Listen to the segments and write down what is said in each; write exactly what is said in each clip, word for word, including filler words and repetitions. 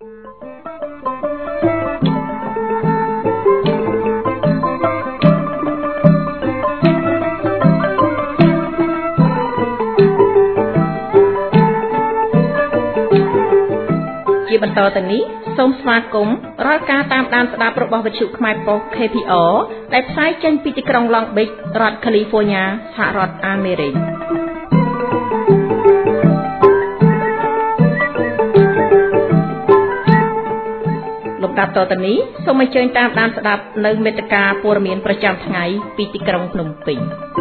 ជាបន្តទៅនេះសូមស្វាគមន៍រាល់ការតាមដានស្ដាប់របស់វិទ្យុខ្មែរប៉ុស្តិ៍ K P R ដែលផ្សាយចេញពីទីក្រុង Long Beach រដ្ឋ California សហរដ្ឋអាមេរិកលំដាប់តទៅនេះសូមអញ្ជើញតាមដានស្ដាប់នៅមេត្តាព័ត៌មានប្រចាំថ្ងៃពីទីក្រុងភ្នំពេញ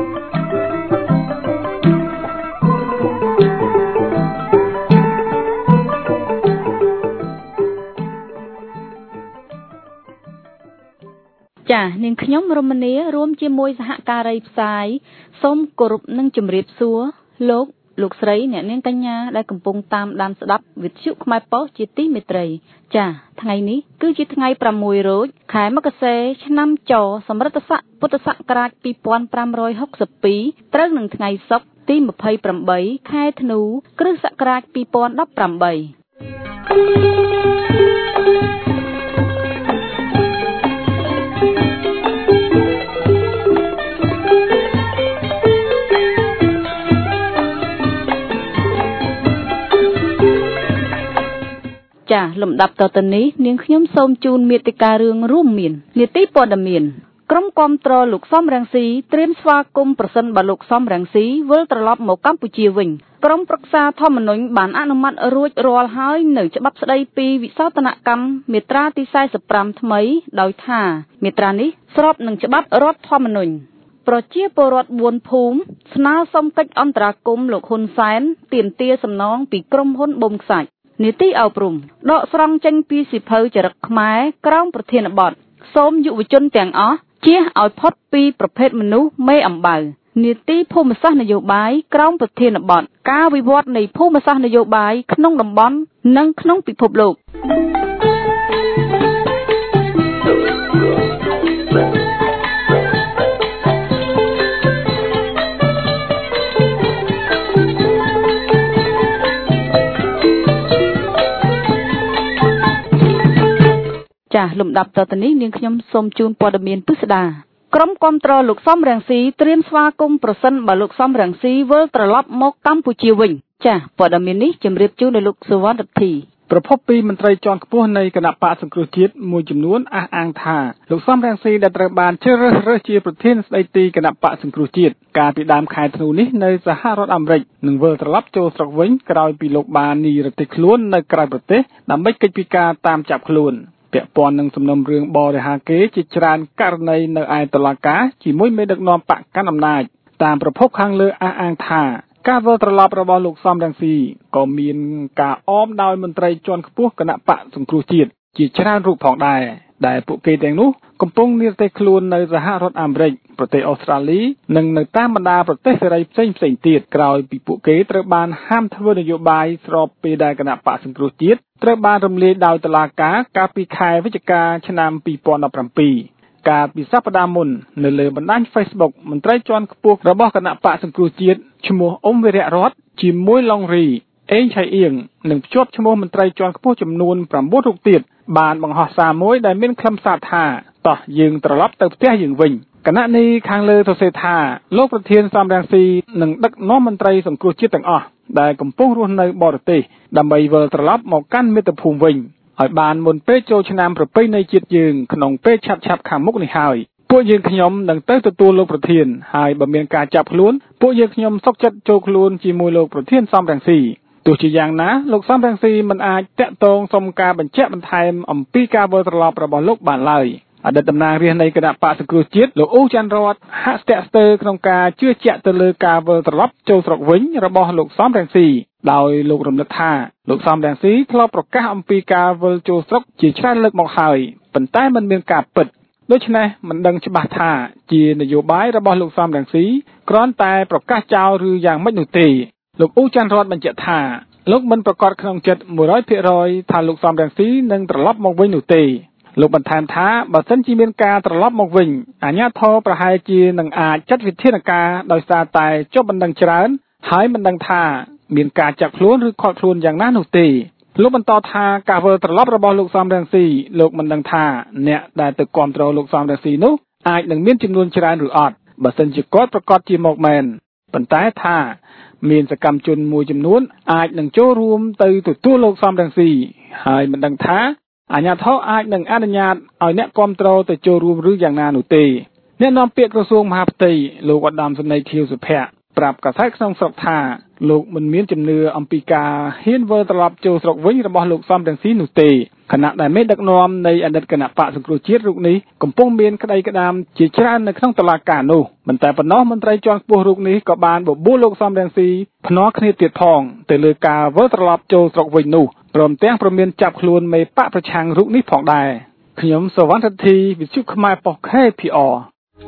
ចា៎នាងខ្ញុំរមនីរួមជាមួយសហការីផ្សាយសូមគោរពនិងជម្រាបសួរលោកលោកស្រីអ្នកនាងកញ្ញាដែលកំពុងតាមដានស្ដាប់វិទ្យុខ្មែរប៉ុស្តិ៍ជាទីមេត្រីចា៎ថ្ងៃនេះគឺជាថ្ងៃប្រាំមួយរោចខែមករាឆ្នាំចសម្រិតស័កពុទ្ធសករាជពីរពាន់ប្រាំរយហុកសិបពីរត្រូវនឹងថ្ងៃសុក្រទីម្ភៃប្រាំបីខែធ្នូគ្រិស្តសករាជពីរពាន់ដប់ប្រាំបីចាលំដាប់តទៅនេះនាងខ្ញុំសូមជូនមេតិការរឿងរួមមាននីតិព័ត៌មានក្រុមគាំទ្រលោកសំរងស៊ីត្រៀមស្វាគមន៍ប្រសិនបើលោកសំរងស៊ីវិលត្រឡប់មកកម្ពុជាវិញក្រុមប្រឹក្សាធម្មនុញ្ញបានអនុម័តរួចរាល់ហើយនៅច្បាប់ស្តីពីវិសោធនកម្មមាត្រាទីសែសិបប្រាំថ្មីដោយថាមាត្រានេះស្របនឹងច្បាប់រដ្ឋធម្មនុញ្ញប្រជាពលរដ្ឋបួនភូមិស្នើសុំកិច្ចអន្តរាគមន៍លោកហ៊ុនសែនទាមទារសំណងពីក្រុមហ៊ុនបូមខ្សាច់នីតិអប់រំដកស្រង់ចេញពីសិភៅចរិតខ្មែរក្រោមប្រធានបទសូមយុវជនទាំងអស់ជៀសឲ្យផុតពីប្រភេទមនុស្សមេអំបៅនីតិភូមិសាស្ត្រនយោបាយក្រោមប្រធានបទការវិវត្តនៃភូមិសាស្ត្រនយោបាយក្នុងតំបន់និងក្នុងពិភពលោកចាលំដាប់តទៅនេះនាងខ្ញុំសូមជូនព័ត៌មានពិស្ដាក្រុមគាំទ្រលោកសំរងស៊ីត្រៀមស្វាគមន៍ប្រសិនបើលោកសំរងស៊ីវិលត្រឡប់មកកម្ពុជាវិញចាព័ត៌មាននេះជម្រាបជូនដល់លោកសុវណ្ណរិទ្ធីប្រពន្ធពីមន្ត្រីជាន់ខ្ពស់នៃគណៈបកសង្គ្រោះជាតិមួយចំនួនអះអាងថាលោកសំរងស៊ីដែលត្រូវបានជ្រើសរើសជាប្រធានស្ដីទីគណៈបកសង្គ្រោះជាតិកាលពីដើមខែធ្នូនេះនៅសហរដ្ឋអាមេរិកនឹងវិលត្រឡប់ចូលស្រុកវិញក្រោយពីលោកបាននិរទេសខ្លួននៅក្រៅប្រទេសដើម្បីកិច្ចពិការតាមចាប់ខ្លួនពាក់ព័ន្ធនឹងសំណុំរឿងបរិហាកេជាច្រើនករណីនៅឯតុលាការជាមួយមេដឹកនាំបកកាន់អំណាចតាមប្រភពខាងលើអះអាងថាការវិលត្រឡប់របស់លោកសំរងស៊ីក៏មានការអមដោយមន្ត្រីជាន់ខ្ពស់គណៈបកសង្គ្រោះជាតិជាច្រើនរូបផងដែរដែលពួកគេទាំងនោះកំពុងនិរទេសខ្លួននៅសហរដ្ឋអាមេរិកប្រទេសអូស្ត្រាលីនិងនៅតាមបណ្ដាប្រទេសសេរីផ្សេងផ្សេងទៀតក្រោយពីពួកគេត្រូវបានហាមធ្វើនយោបាយស្របពេលដែលគណៈបកសង្គ្រោះជាតិត្រូវបានរំលាយដោយតុលាការកាលពីខែវិច្ឆិកាឆ្នាំពីរពាន់ដប់ប្រាំពីរកាលពីសប្តាហ៍មុននៅលើបណ្ដាញ Facebook មន្ត្រីជាន់ខ្ពស់របស់គណៈបកសង្គ្រោះជាតិឈ្មោះអ៊ុំវីរៈរតជាមួយឡុងរីអេងឆៃអៀងនិងភ្ជាប់ឈ្មោះមន្ត្រីជាន់ខ្ពស់ចំនួនប្រាំបួនរូបទៀតបានបង្ហោះសារមួយដែលមានខ្លឹមសារថាតោះយើងត្រឡប់ទៅផ្ទះយើងវិញគណៈនេះខាងលើសរសេរថាលោកប្រធានសំរងស៊ីនឹងដឹកនាំមន្ត្រីសង្គ្រោះជាតិទាំងអស់ដែលកំពុងរស់នៅបរទេសដើម្បីវិលត្រឡប់មកកាន់មាតុភូមិវិញឲ្យបានមុនពេលចូលឆ្នាំប្រពៃណីជាតិយើងក្នុងពេលឆាប់ឆាប់ខាងមុខនេះហើយពួកយើងខ្ញុំនឹងទៅទទួលលោកប្រធានហើយបើមានការចាប់ខ្លួនពួកយើងខ្ញុំសុខចិត្តចូលខ្លួនជាមួយលោកប្រធានសំរងស៊ីទោះជាយ៉ាងណាលោកសំរងស៊ីមិនអាចតាក់ទងសុំការបញ្ជាក់បន្ថែមអំពីការវិលត្រឡប់របស់លោកបានឡើយអតីតតំណាងរាស្ត្រនៃគណៈបកសង្គ្រោះជាតិលោកអ៊ូច័ន្ទរតហាក់ស្ទាក់ស្ទើរក្នុងការជឿជាក់ទៅលើការវិលត្រឡប់ចូលស្រុកវិញរបស់លោកសំរងស៊ីដោយលោករំលឹកថាលោកសំរងស៊ីធ្លាប់ប្រកាសអំពីការវិលចូលស្រុកជាច្រើនលើកមកហើយប៉ុន្តែមិនមានការពិតដូច្នេះមិនដឹងច្បាស់ថាជានយោបាយរបស់លោកសំរងស៊ីគ្រាន់តែប្រកាសចោលឬយ៉ាងម៉េចនោះទេលោកអ៊ូច័ន្ទរតបញ្ជាក់ថាលោកមិនប្រកាសក្នុងចិត្ត មួយរយភាគរយ ថាលោកសំរងស៊ីនឹងត្រឡប់មកវិញនោះទេលោកបន្ថែមថាបើសិនជាមានការត្រឡប់មកវិញអាជ្ញាធរប្រហែលជានឹងអាចចាត់វិធានការដោយសារតែជាប់បណ្ដឹងច្រើនហើយមិនដឹងថាមានការចាប់ខ្លួនឬឃាត់ខ្លួនយ៉ាងណានោះទេលោកបន្តថាការធ្វើត្រឡប់របស់លោកសំរងស៊ីលោកមិនដឹងថាអ្នកដែលទៅគាំទ្រលោកសំរងស៊ីនោះអាចនឹងមានចំនួនច្រើនឬអត់បើសិនជាគាត់ប្រកាសជាមកមែនប៉ុន្តែថាមានសកម្មជនមួយចំនួនអាចនឹងចូលរួមទៅទទួលលោកសំរងស៊ីហើយមិនដឹងថាអាជ្ញាធរអាចនឹងអនុញ្ញាតឲ្យអ្នកគាំទ្រទៅចូលរួមឬយ៉ាងណានោះទេអ្នកនាំពាក្យក្រសួងមហាផ្ទៃលោកឧត្តមសេនីយ៍ខៀវសុភ័ក្រប្រាប់កាសែតក្នុងស្រុកថាលោកមិនមានជំនឿអំពីការហ៊ានវិលត្រឡប់ចូលស្រុកវិញរបស់លោកសំរងស៊ីនោះទេខណៈដែលមេដឹកនាំនៃអតីតគណៈបកសង្គ្រោះជាតិរូបនេះកំពុងមានក្តីក្តាមជាច្រើននៅក្នុងតុលាការនោះមិនតែប៉ុណ្ណោះមន្ត្រីជាន់ខ្ពស់រូបនេះក៏បានបបួលលោកសំរងស៊ីភ្នាល់គ្នាទៀតផងទៅលើការវិលត្រឡប់ចូលស្រុកវិញនោះព្រមទាំងប្រមានចាប់ខ្លួនមេបកប្រឆាំងរូបនេះផងដែរខ្ញុំសវណ្ណរិទ្ធីវិទ្យុខ្មែរប៉ុស្តិ៍ ខេ ភី អារ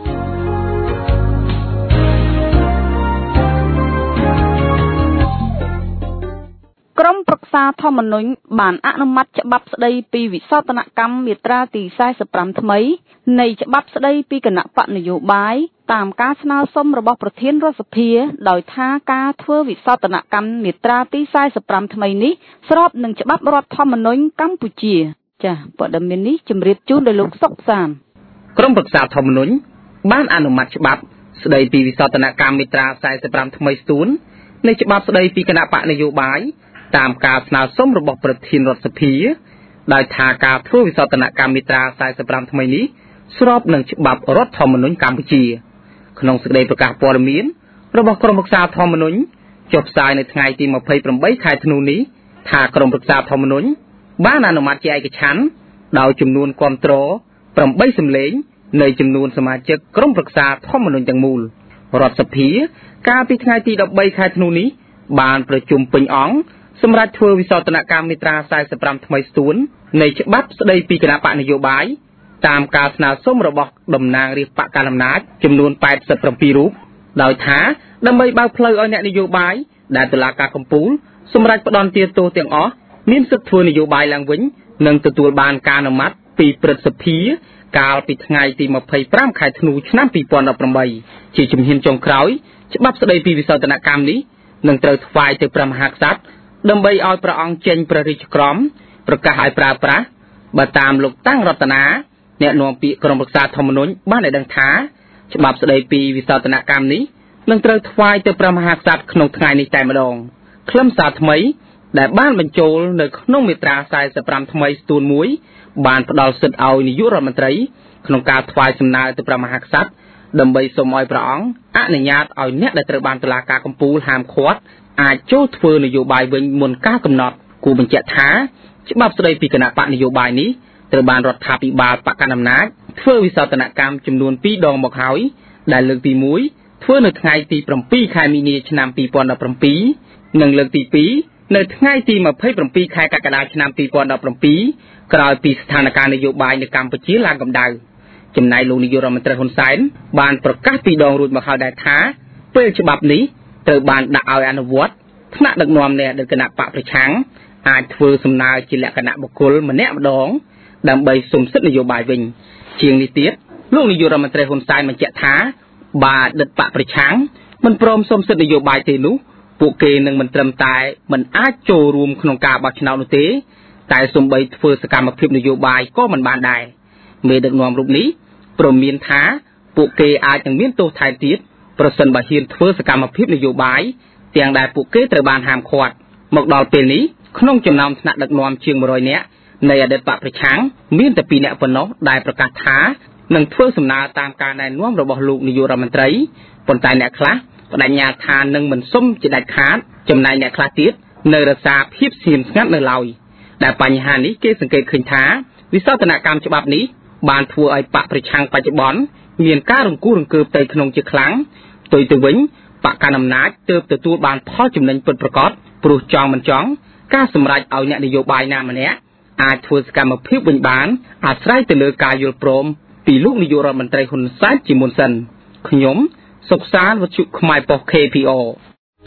ក្រុមប្រឹក្សាធម្មនុញ្ញបានអនុម័តច្បាប់ស្តីពីវិសោធនកម្មមាត្រាទីសែសិបប្រាំថ្មីនៃច្បាប់ស្តីពីគណៈបកនយោបាយតាមការស្នើសុំរបស់ប្រធានរដ្ឋសភាដោយថាការធ្វើវិសោធនកម្មមាត្រាទីសែសិបប្រាំថ្មីនេះស្របនឹងច្បាប់រដ្ឋធម្មនុញ្ញកម្ពុជាចា៎ព័ត៌មាននេះជម្រាបជូនដល់លោកសុកសានក្រុមប្រឹក្សាធម្មនុញ្ញបានអនុម័តច្បាប់ស្តីពីវិសោធនកម្មមាត្រាសែសិបប្រាំថ្មីស្ទួននៃច្បាប់ស្តីពីគណៈបកនយោបាយតាមការស្នើសុំរបស់ប្រធានរដ្ឋសភាដោយថាការធ្វើវិសោធនកម្មមាត្រាសែសិបប្រាំថ្មីនេះស្របនឹងច្បាប់រដ្ឋធម្មនុញ្ញកម្ពុជាក្នុងសេចក្តីប្រកាសព័ត៌មានរបស់ក្រុមប្រឹក្សាធម្មនុញ្ញចុះផ្សាយនៅថ្ងៃទីម្ភៃប្រាំបីខែធ្នូនេះថាក្រុមប្រឹក្សាធម្មនុញ្ញបានអនុម័តជាឯកច្ឆន្ទដោយចំនួនគាំទ្រប្រាំបីសំឡេងនៃចំនួនសមាជិកក្រុមប្រឹក្សាធម្មនុញ្ញទាំងមូលរដ្ឋសភាកាលពីថ្ងៃទីដប់បីខែធ្នូនេះបានប្រជុំពេញអង្គសម្រាប់ធ្វើវិសោធនកម្មមាត្រាសែសិបប្រាំថ្មីស្ទួននៃច្បាប់ស្តីពីគណៈបកនយោបាយតាមការស្នើសុំរបស់តំណាងរាស្ត្របកកណ្ដាលអំណាចចំនួនแปดสิบเจ็ดរូបដោយថាដើម្បីបើកផ្លូវឲ្យអ្នកនយោបាយដែលតុលាការកំពូលសម្រាប់ផ្ដន្ទាទោសទាំងអស់មានសិទ្ធិធ្វើនយោបាយឡើងវិញនិងទទួលបានការអនុម័តពីព្រឹទ្ធសភាកាលពីថ្ងៃទីម្ភៃប្រាំខែធ្នូឆ្នាំពីរពាន់ដប់ប្រាំបីជាជំហានចុងក្រោយច្បាប់ស្តីពីវិសោធនកម្មនេះនឹងត្រូវថ្វាយទៅព្រះមហាក្សត្រដើម្បីឲ្យព្រះអង្គចេញព្រះរាជក្រមប្រកាសឲ្យប្រើប្រាស់បើតាមលោកតាំងរតនាអ្នកនាំពាក្យក្រុមប្រឹក្សាធម្មនុញ្ញបានឲ្យដឹងថាច្បាប់ស្តីពីវិសោធនកម្មនេះនឹងត្រូវថ្វាយទៅព្រះមហាក្សត្រក្នុងថ្ងៃនេះតែម្ដងខ្លឹមសារថ្មីដែលបានបញ្ចូលនៅក្នុងមាត្រាសែសិបប្រាំថ្មីស្ទួនមួយបានផ្ដល់សិទ្ធិឲ្យនាយករដ្ឋមន្ត្រីក្នុងការថ្វាយសំណើទៅព្រះមហាក្សត្រដើម្បីសូមឲ្យព្រះអង្គអនុញ្ញាតឲ្យអ្នកដែលត្រូវបានតុលាការកំពូលហាមឃាត់អាចចូលធ្វើនយោបាយវិញមុនការកំណត់គូបញ្ជាក់ថាច្បាប់ស្តីពីគណៈបកនយោបាយនេះត្រូវបានរដ្ឋាភិបាលបកកណ្ដាលអំណាចធ្វើវិសោធនកម្មចំនួនពីរដងមកហើយដែលលើកទីមួយធ្វើនៅថ្ងៃទីប្រាំពីរខែមីនាឆ្នាំពីរពាន់ដប់ប្រាំពីរនិងលើកទីពីរនៅថ្ងៃទីម្ភៃប្រាំពីរខែកក្កដាឆ្នាំពីរពាន់ដប់ប្រាំពីរក្រោយពីស្ថានភាពនយោបាយនៅកម្ពុជាឡើងកម្ដៅចំណែកលោកនាយករដ្ឋមន្ត្រីហ៊ុនសែនបានប្រកាសពីរដងរួចមកហើយដែរថាពេលច្បាប់នេះត្រូវបានដាក់ឲ្យអនុវត្តថ្នាក់ដឹកនាំនៃអតីតគណៈបកប្រឆាំងអាចធ្វើសំណើជាលក្ខណៈបុគ្គលម្នាក់ម្ដងដើម្បីសុំសិទ្ធិនយោបាយវិញជាងនេះទៀតលោកនាយករដ្ឋមន្ត្រីហ៊ុនសែនបញ្ជាក់ថាបើអតីតបកប្រឆាំងមិនព្រមសុំសិទ្ធិនយោបាយទេនោះពួកគេនឹងមិនត្រឹមតែមិនអាចចូលរួមក្នុងការបោះឆ្នោតនោះទេតែសូម្បីធ្វើសកម្មភាពនយោបាយក៏មិនបានដែរមេដឹកនាំរូបនេះព្រមមានថាពួកគេអាចនឹងមានទោសថែមទៀតប្រសិនបើហ៊ានធ្វើសកម្មភាពនយោបាយទាំងដែលពួកគេត្រូវបានហាមឃាត់មកដល់ពេលនេះក្នុងចំណោមថ្នាក់ដឹកនាំជាងមួយរយនាក់នៃអតីតបកប្រឆាំងមានតែពីរនាក់ប៉ុណ្ណោះដែលប្រកាសថានឹងធ្វើសំណើតាមការណែនាំរបស់លោកនាយករដ្ឋមន្ត្រីប៉ុន្តែអ្នកខ្លះបដិញ្ញាថានឹងមិនសុំជាដាច់ខាតចំណែកអ្នកខ្លះទៀតនៅរក្សាភាពស្ងៀមស្ងាត់នៅឡើយដែលបញ្ហានេះគេសង្កេតឃើញថាវិសោធនកម្មច្បាប់នេះបានធ្វើឲ្យបកប្រឆាំងបច្ចុប្បន្នមានការរង្គោះរង្គើផ្ទៃក្នុងជាខ្លាំងផ្ទុយទៅវិញបកកណ្ដាលអំណាចទើបទទួលបានផលចំណេញពិតប្រាកដព្រោះចង់មិនចង់ការសម្រេចឲ្យអ្នកនយោបាយណាម្នាក់អាចធ្វើសកម្មភាពវិញបានអាស្រ័យទៅលើការយល់ព្រមពីលោកនាយករដ្ឋមន្ត្រីហ៊ុនសែនជាមុនសិនខ្ញុំសុកសានវិទ្យុខ្មែរប៉ុស្តិ៍ ខេ ភី អារ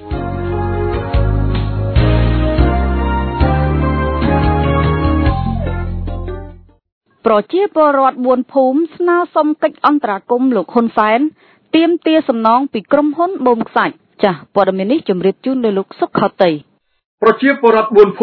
ប្រជាពលរដ្ឋបួនភូមិស្នើសុំកិច្ចអន្តរាគមន៍លោកហ៊ុនសែនទាមទារសំណងពីក្រុមហ៊ុនបូមខ្សាច់ចាស់ព័ត៌មាននេះជម្រាបជូនដល់លោកសុខខុសតីប្រជាពលរដ្ឋបួនភូមិ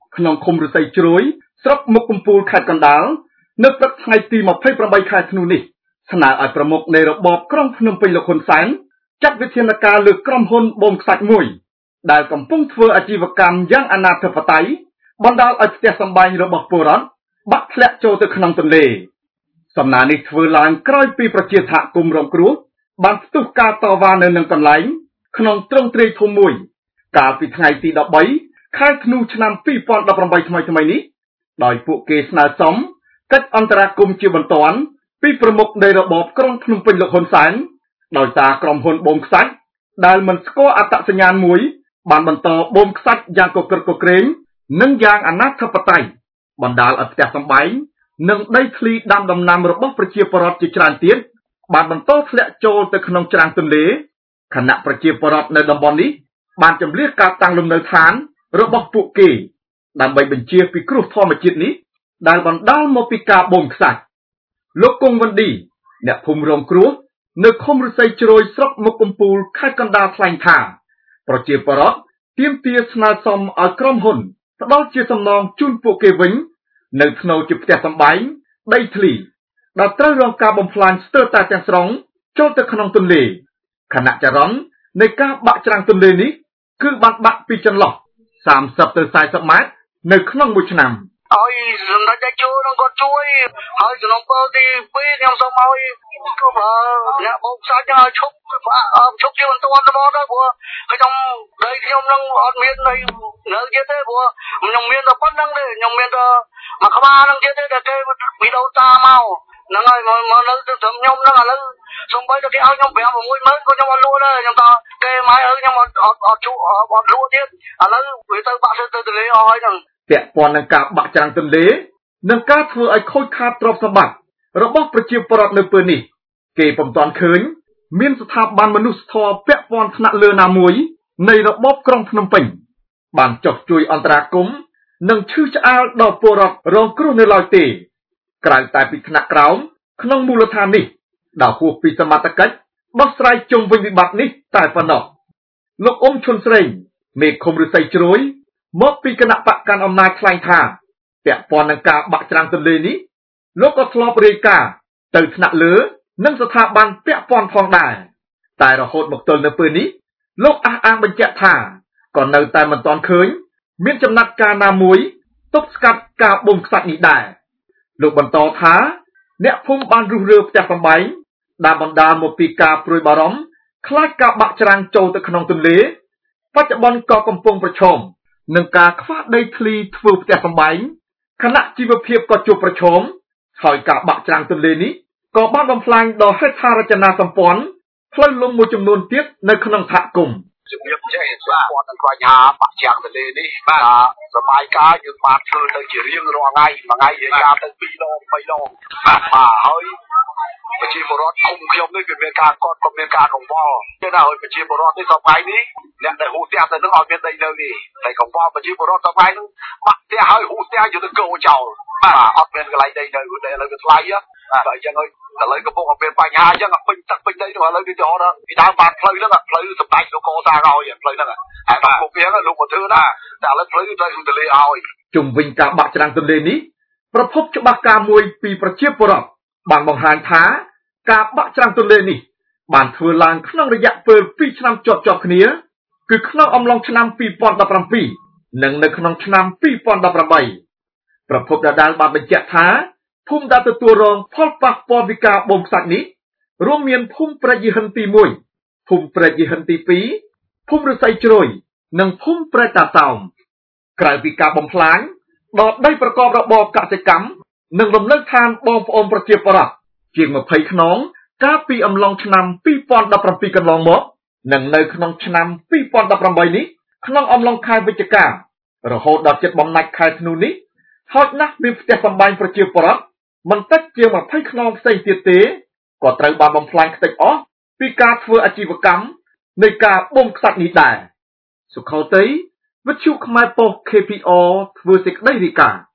ក្នុងឃុំឫស្សីជ្រោយស្រុកមុខកំពូលខេត្តកណ្ដាលនៅព្រឹកថ្ងៃទីยี่สิบแปดខែធ្នូនេះស្នើឲ្យប្រមុខនៃរបបក្រុងភ្នំពេញលោកហ៊ុនសែនចាត់វិធានការលើក្រុមហ៊ុនបូមខ្សាច់មួយដែលកំពុងធ្វើអាជីវកម្មយ៉ាងអនាធិបតេយ្យបណ្ដាលឲ្យផ្ទះសម្បែងរបស់ពលរដ្ឋបាក់ធ្លាក់ចូលទៅក្នុងទន្លេសំណើនេះធ្វើឡើងក្រោយពីប្រជាសហគមន៍រងគ្រោះបានផ្ទុះការតវ៉ានៅនឹងកន្លែងក្នុងទ្រង់ទ្រាយធំមួយកាលពីថ្ងៃទី13ខែធ្នូឆ្នាំยี่สิบสิบแปดថ្មីថ្មីនេះដោយពួកគេស្នើសុំកិច្ចអន្តរាគមន៍ជាបន្ទាន់ពីប្រមុខនៃរបបក្រុងភ្នំពេញលោកហ៊ុនសែនដោយសារក្រុមហ៊ុនបូមខ្សាច់ដែលមិនស្គាល់អត្តសញ្ញាណមួយបានបន្តបូមខ្សាច់យ៉ាងកក្រឹកកក្រែងនិងយ៉ាងអនាធិបតេយ្យបណ្ដាលឲ្យផ្ទះសម្បែងនិងដីធ្លីដាំដំណាំរបស់ប្រជាពលរដ្ឋជាច្រើនទៀតបានបន្តធ្លាក់ចូលទៅក្នុងច្រាំងទន្លេខណៈប្រជាពលរដ្ឋនៅតំបន់នេះបានជម្លៀសការតាំងលំនៅឋានរបស់ពួកគេដើម្បីបញ្ជាពីគ្រោះធម្មជាតិនេះដែលបណ្ដាលមកពីការបូមខ្សាច់លោកគង់វណ្ឌីអ្នកភូមិរងគ្រោះនៅឃុំឫស្សីជ្រោយស្រុកមុខកំពូលខេត្តកណ្ដាលថ្លែងថាប្រជាពលរដ្ឋទាមទារស្នើសុំឲ្យក្រុមហ៊ុនផ្ដល់ជាសំណងជូនពួកគេវិញនៅថ្នូរជាផ្ទះសម្បែងដីធ្លីដែលត្រូវរងការបំផ្លាញស្ទើរតែទាំងស្រុងចូលទៅក្នុងទន្លេខណៈចរន្តនៃការបាក់ច្រាំងទន្លេនេះគឺបានបាក់ពីចន្លោះសាមសិបទៅสี่สิบម៉ែត្រនៅក្នុងមួយឆ្នាំឲ្យសម្ដេចតែជួយនឹងគាត់ជួយហើយសំណពរទីពីរខ្ញុំសូមឲ្យអ្នកបោកខ្សាច់ឲ្យឈប់ឈប់ជាបន្តទៅមកទៅព្រោះខ្ញុំដីខ្ញុំនឹងអត់មាននៅនៅទៀតទេព្រោះខ្ញុំមានតែប៉ុណ្្នឹងទេខ្ញុំមានតែមួយក្បាលនឹងទៀតទេតែគេវីដេអូតាមកហ្នឹងហើយមកនៅទៅត្រឹមខ្ញុំហ្នឹងឥឡូវសូម្បីតែគេឲ្យខ្ញុំប្រាំ6ម៉ឺនក៏ខ្ញុំអត់លក់ដែរខ្ញុំថាគេមកឲ្យខ្ញុំអត់អត់អត់ជួអត់លក់ទៀតឥឡូវវាទៅបាក់ទៅទន្លេអស់ហើយហ្នឹងពាក់ព័ន្ធនឹងការបាក់ច្រាំងទន្លេនិងការធ្វើឲ្យខូចខាតទ្រព្យសម្បត្តិរបស់ប្រជាពលរដ្ឋនៅពេលនេះគេពុំទាន់ឃើញមានស្ថាប័នមនុស្សធម៌ពាក់ព័ន្ធថ្នាក់លើណាមួយនៃរបបក្រុងភ្នំពេញបានចុះជួយអន្តរាគមន៍និងឈឺឆ្អាលដល់ពលរដ្ឋរងគ្រោះនៅឡើយទេក្រៅតែពីថ្នាក់ក្រោមក្នុងមូលដ្ឋាននេះដែលហួសពីសមត្ថកិច្ចដោះស្រាយជុំវិញវិបត្តិនេះតែប៉ុណ្ណោះលោកអ៊ុំឈុនស្រេងមេឃុំឫស្សីជ្រោយមកពីគណៈបកកាន់អំណាចថ្លែងថាពាក់ព័ន្ធនឹងការបាក់ច្រាំងទន្លេនេះលោកក៏ធ្លាប់រាយការណ៍ទៅថ្នាក់លើនិងស្ថាប័នពាក់ព័ន្ធផងដែរតែរហូតមកទល់នៅពេលនេះលោកអះអាងបញ្ជាក់ថាក៏នៅតែមិនទាន់ឃើញមានចំណាត់ការណាមួយទប់ស្កាត់ការបូមខ្សាច់នេះដែរលោកបន្តថាអ្នកភូមិបានរុះរើផ្ទះសម្បែងដែលបណ្ដាលមកពីការព្រួយបារម្ភខ្លាចការបាក់ច្រាំងចូលទៅក្នុងទន្លេបច្ចុប្បន្នក៏កំពុងប្រឈមនឹងការខ្វះដីធ្លីធ្វើផ្ទះសម្បែងខណៈជីវភាពក៏ជួបប្រឈមហើយការបាក់ច្រាំងទន្លេនេះក៏បានបំផ្លាញដល់ហេដ្ឋារចនាសម្ព័ន្ធផ្លូវលំមួយចំនួនទៀតនៅក្នុងសហគមន៍ជំរាបចេះស្គាល់នឹងបញ្ហាបាក់ច្រាំងទន្លេនេះបាទសមាយការយើងបានធ្វើទៅជារៀងរាល់ថ្ងៃមួយថ្ងៃយើងតាមទៅពីរដងបីដងបាទហើយប្រជាពលរដ្ឋគុំខ្ញុំនេះវាមានការកត់ក៏មានការកង្វល់ទេណាហើយប្រជាពលរដ្ឋនេះសប្តាហ៍នេះអ្នកដែលហូរផ្ទះទៅនឹងអត់មានដីនៅនេះតែកង្វល់ប្រជាពលរដ្ឋសប្តាហ៍នេះបាក់ផ្ទះហើយហូរផ្ទះយកទៅកោចោលបាទអត់មានកន្លែងដីនៅតែឥឡូវវាថ្លៃបាទអញ្ចឹងហើយឥឡូវកំពុងតែមានបញ្ហាអញ្ចឹងពេញទឹកពេញដីនោះឥឡូវវាចូលដល់ពីដើមបានផ្លូវហ្នឹងផ្លូវសម្ដេចលោកកសាងឲ្យផ្លូវហ្នឹងហើយបាទពួកវាលោកមកធ្វើណាតែឥឡូវផ្លូវទៅទន្លេឲ្យជុំវិញការបាក់ច្រាំងទន្លេនេះប្រភពច្បាស់ការមួយពីប្រជាពលរដ្ឋបានបង្ហាញថាការបាក់ច្រាំងទន្លេនេះបានធ្វើឡើងក្នុងរយៈពេលពីរឆ្នាំជាប់ជាប់គ្នាគឺក្នុងអំឡុងឆ្នាំពីរពាន់ដប់ប្រាំពីរនិងនៅក្នុងឆ្នាំពីរពាន់ដប់ប្រាំបីប្រភពដដែលបានបញ្ជាក់ថាភូមិដែលទទួលរងផលប៉ះពាល់ពីការបូមខ្សាច់នេះរួមមានភូមិព្រែកយីហិនទីមួយភូមិព្រែកយីហិនទីពីរភូមិឫស្សីជ្រោយនិងភូមិព្រែកតាតោមក្រៅពីការបំផ្លាញដល់ដីប្រកបរបរកសិកម្មនិងលំនៅឋានបងប្អូនប្រជាពលរដ្ឋជាងยี่สิบខ្នងកាលពីអំឡុងឆ្នាំពីរពាន់ដប់ប្រាំពីរកន្លងមកនិងនៅក្នុងឆ្នាំពីរពាន់ដប់ប្រាំបីនេះក្នុងអំឡុងខែវិច្ឆិការហូតដល់ជិតបំណាច់ខែធ្នូនេះហោចណាស់មានផ្ទះសម្បែងប្រជាពលរដ្ឋមិនតិចជាងยี่สิบខ្នងផ្សេងទៀតទេក៏ត្រូវបានបំផ្លាញខ្ទេចអស់ពីការធ្វើអាជីវកម្មនៃការបូមខ្សាច់នេះដែរសុខោតីវិទ្យុខ្មែរប៉ុស្តិ៍ ខេ พี អារ ធ្វើសេចក្តីរាយការណ៍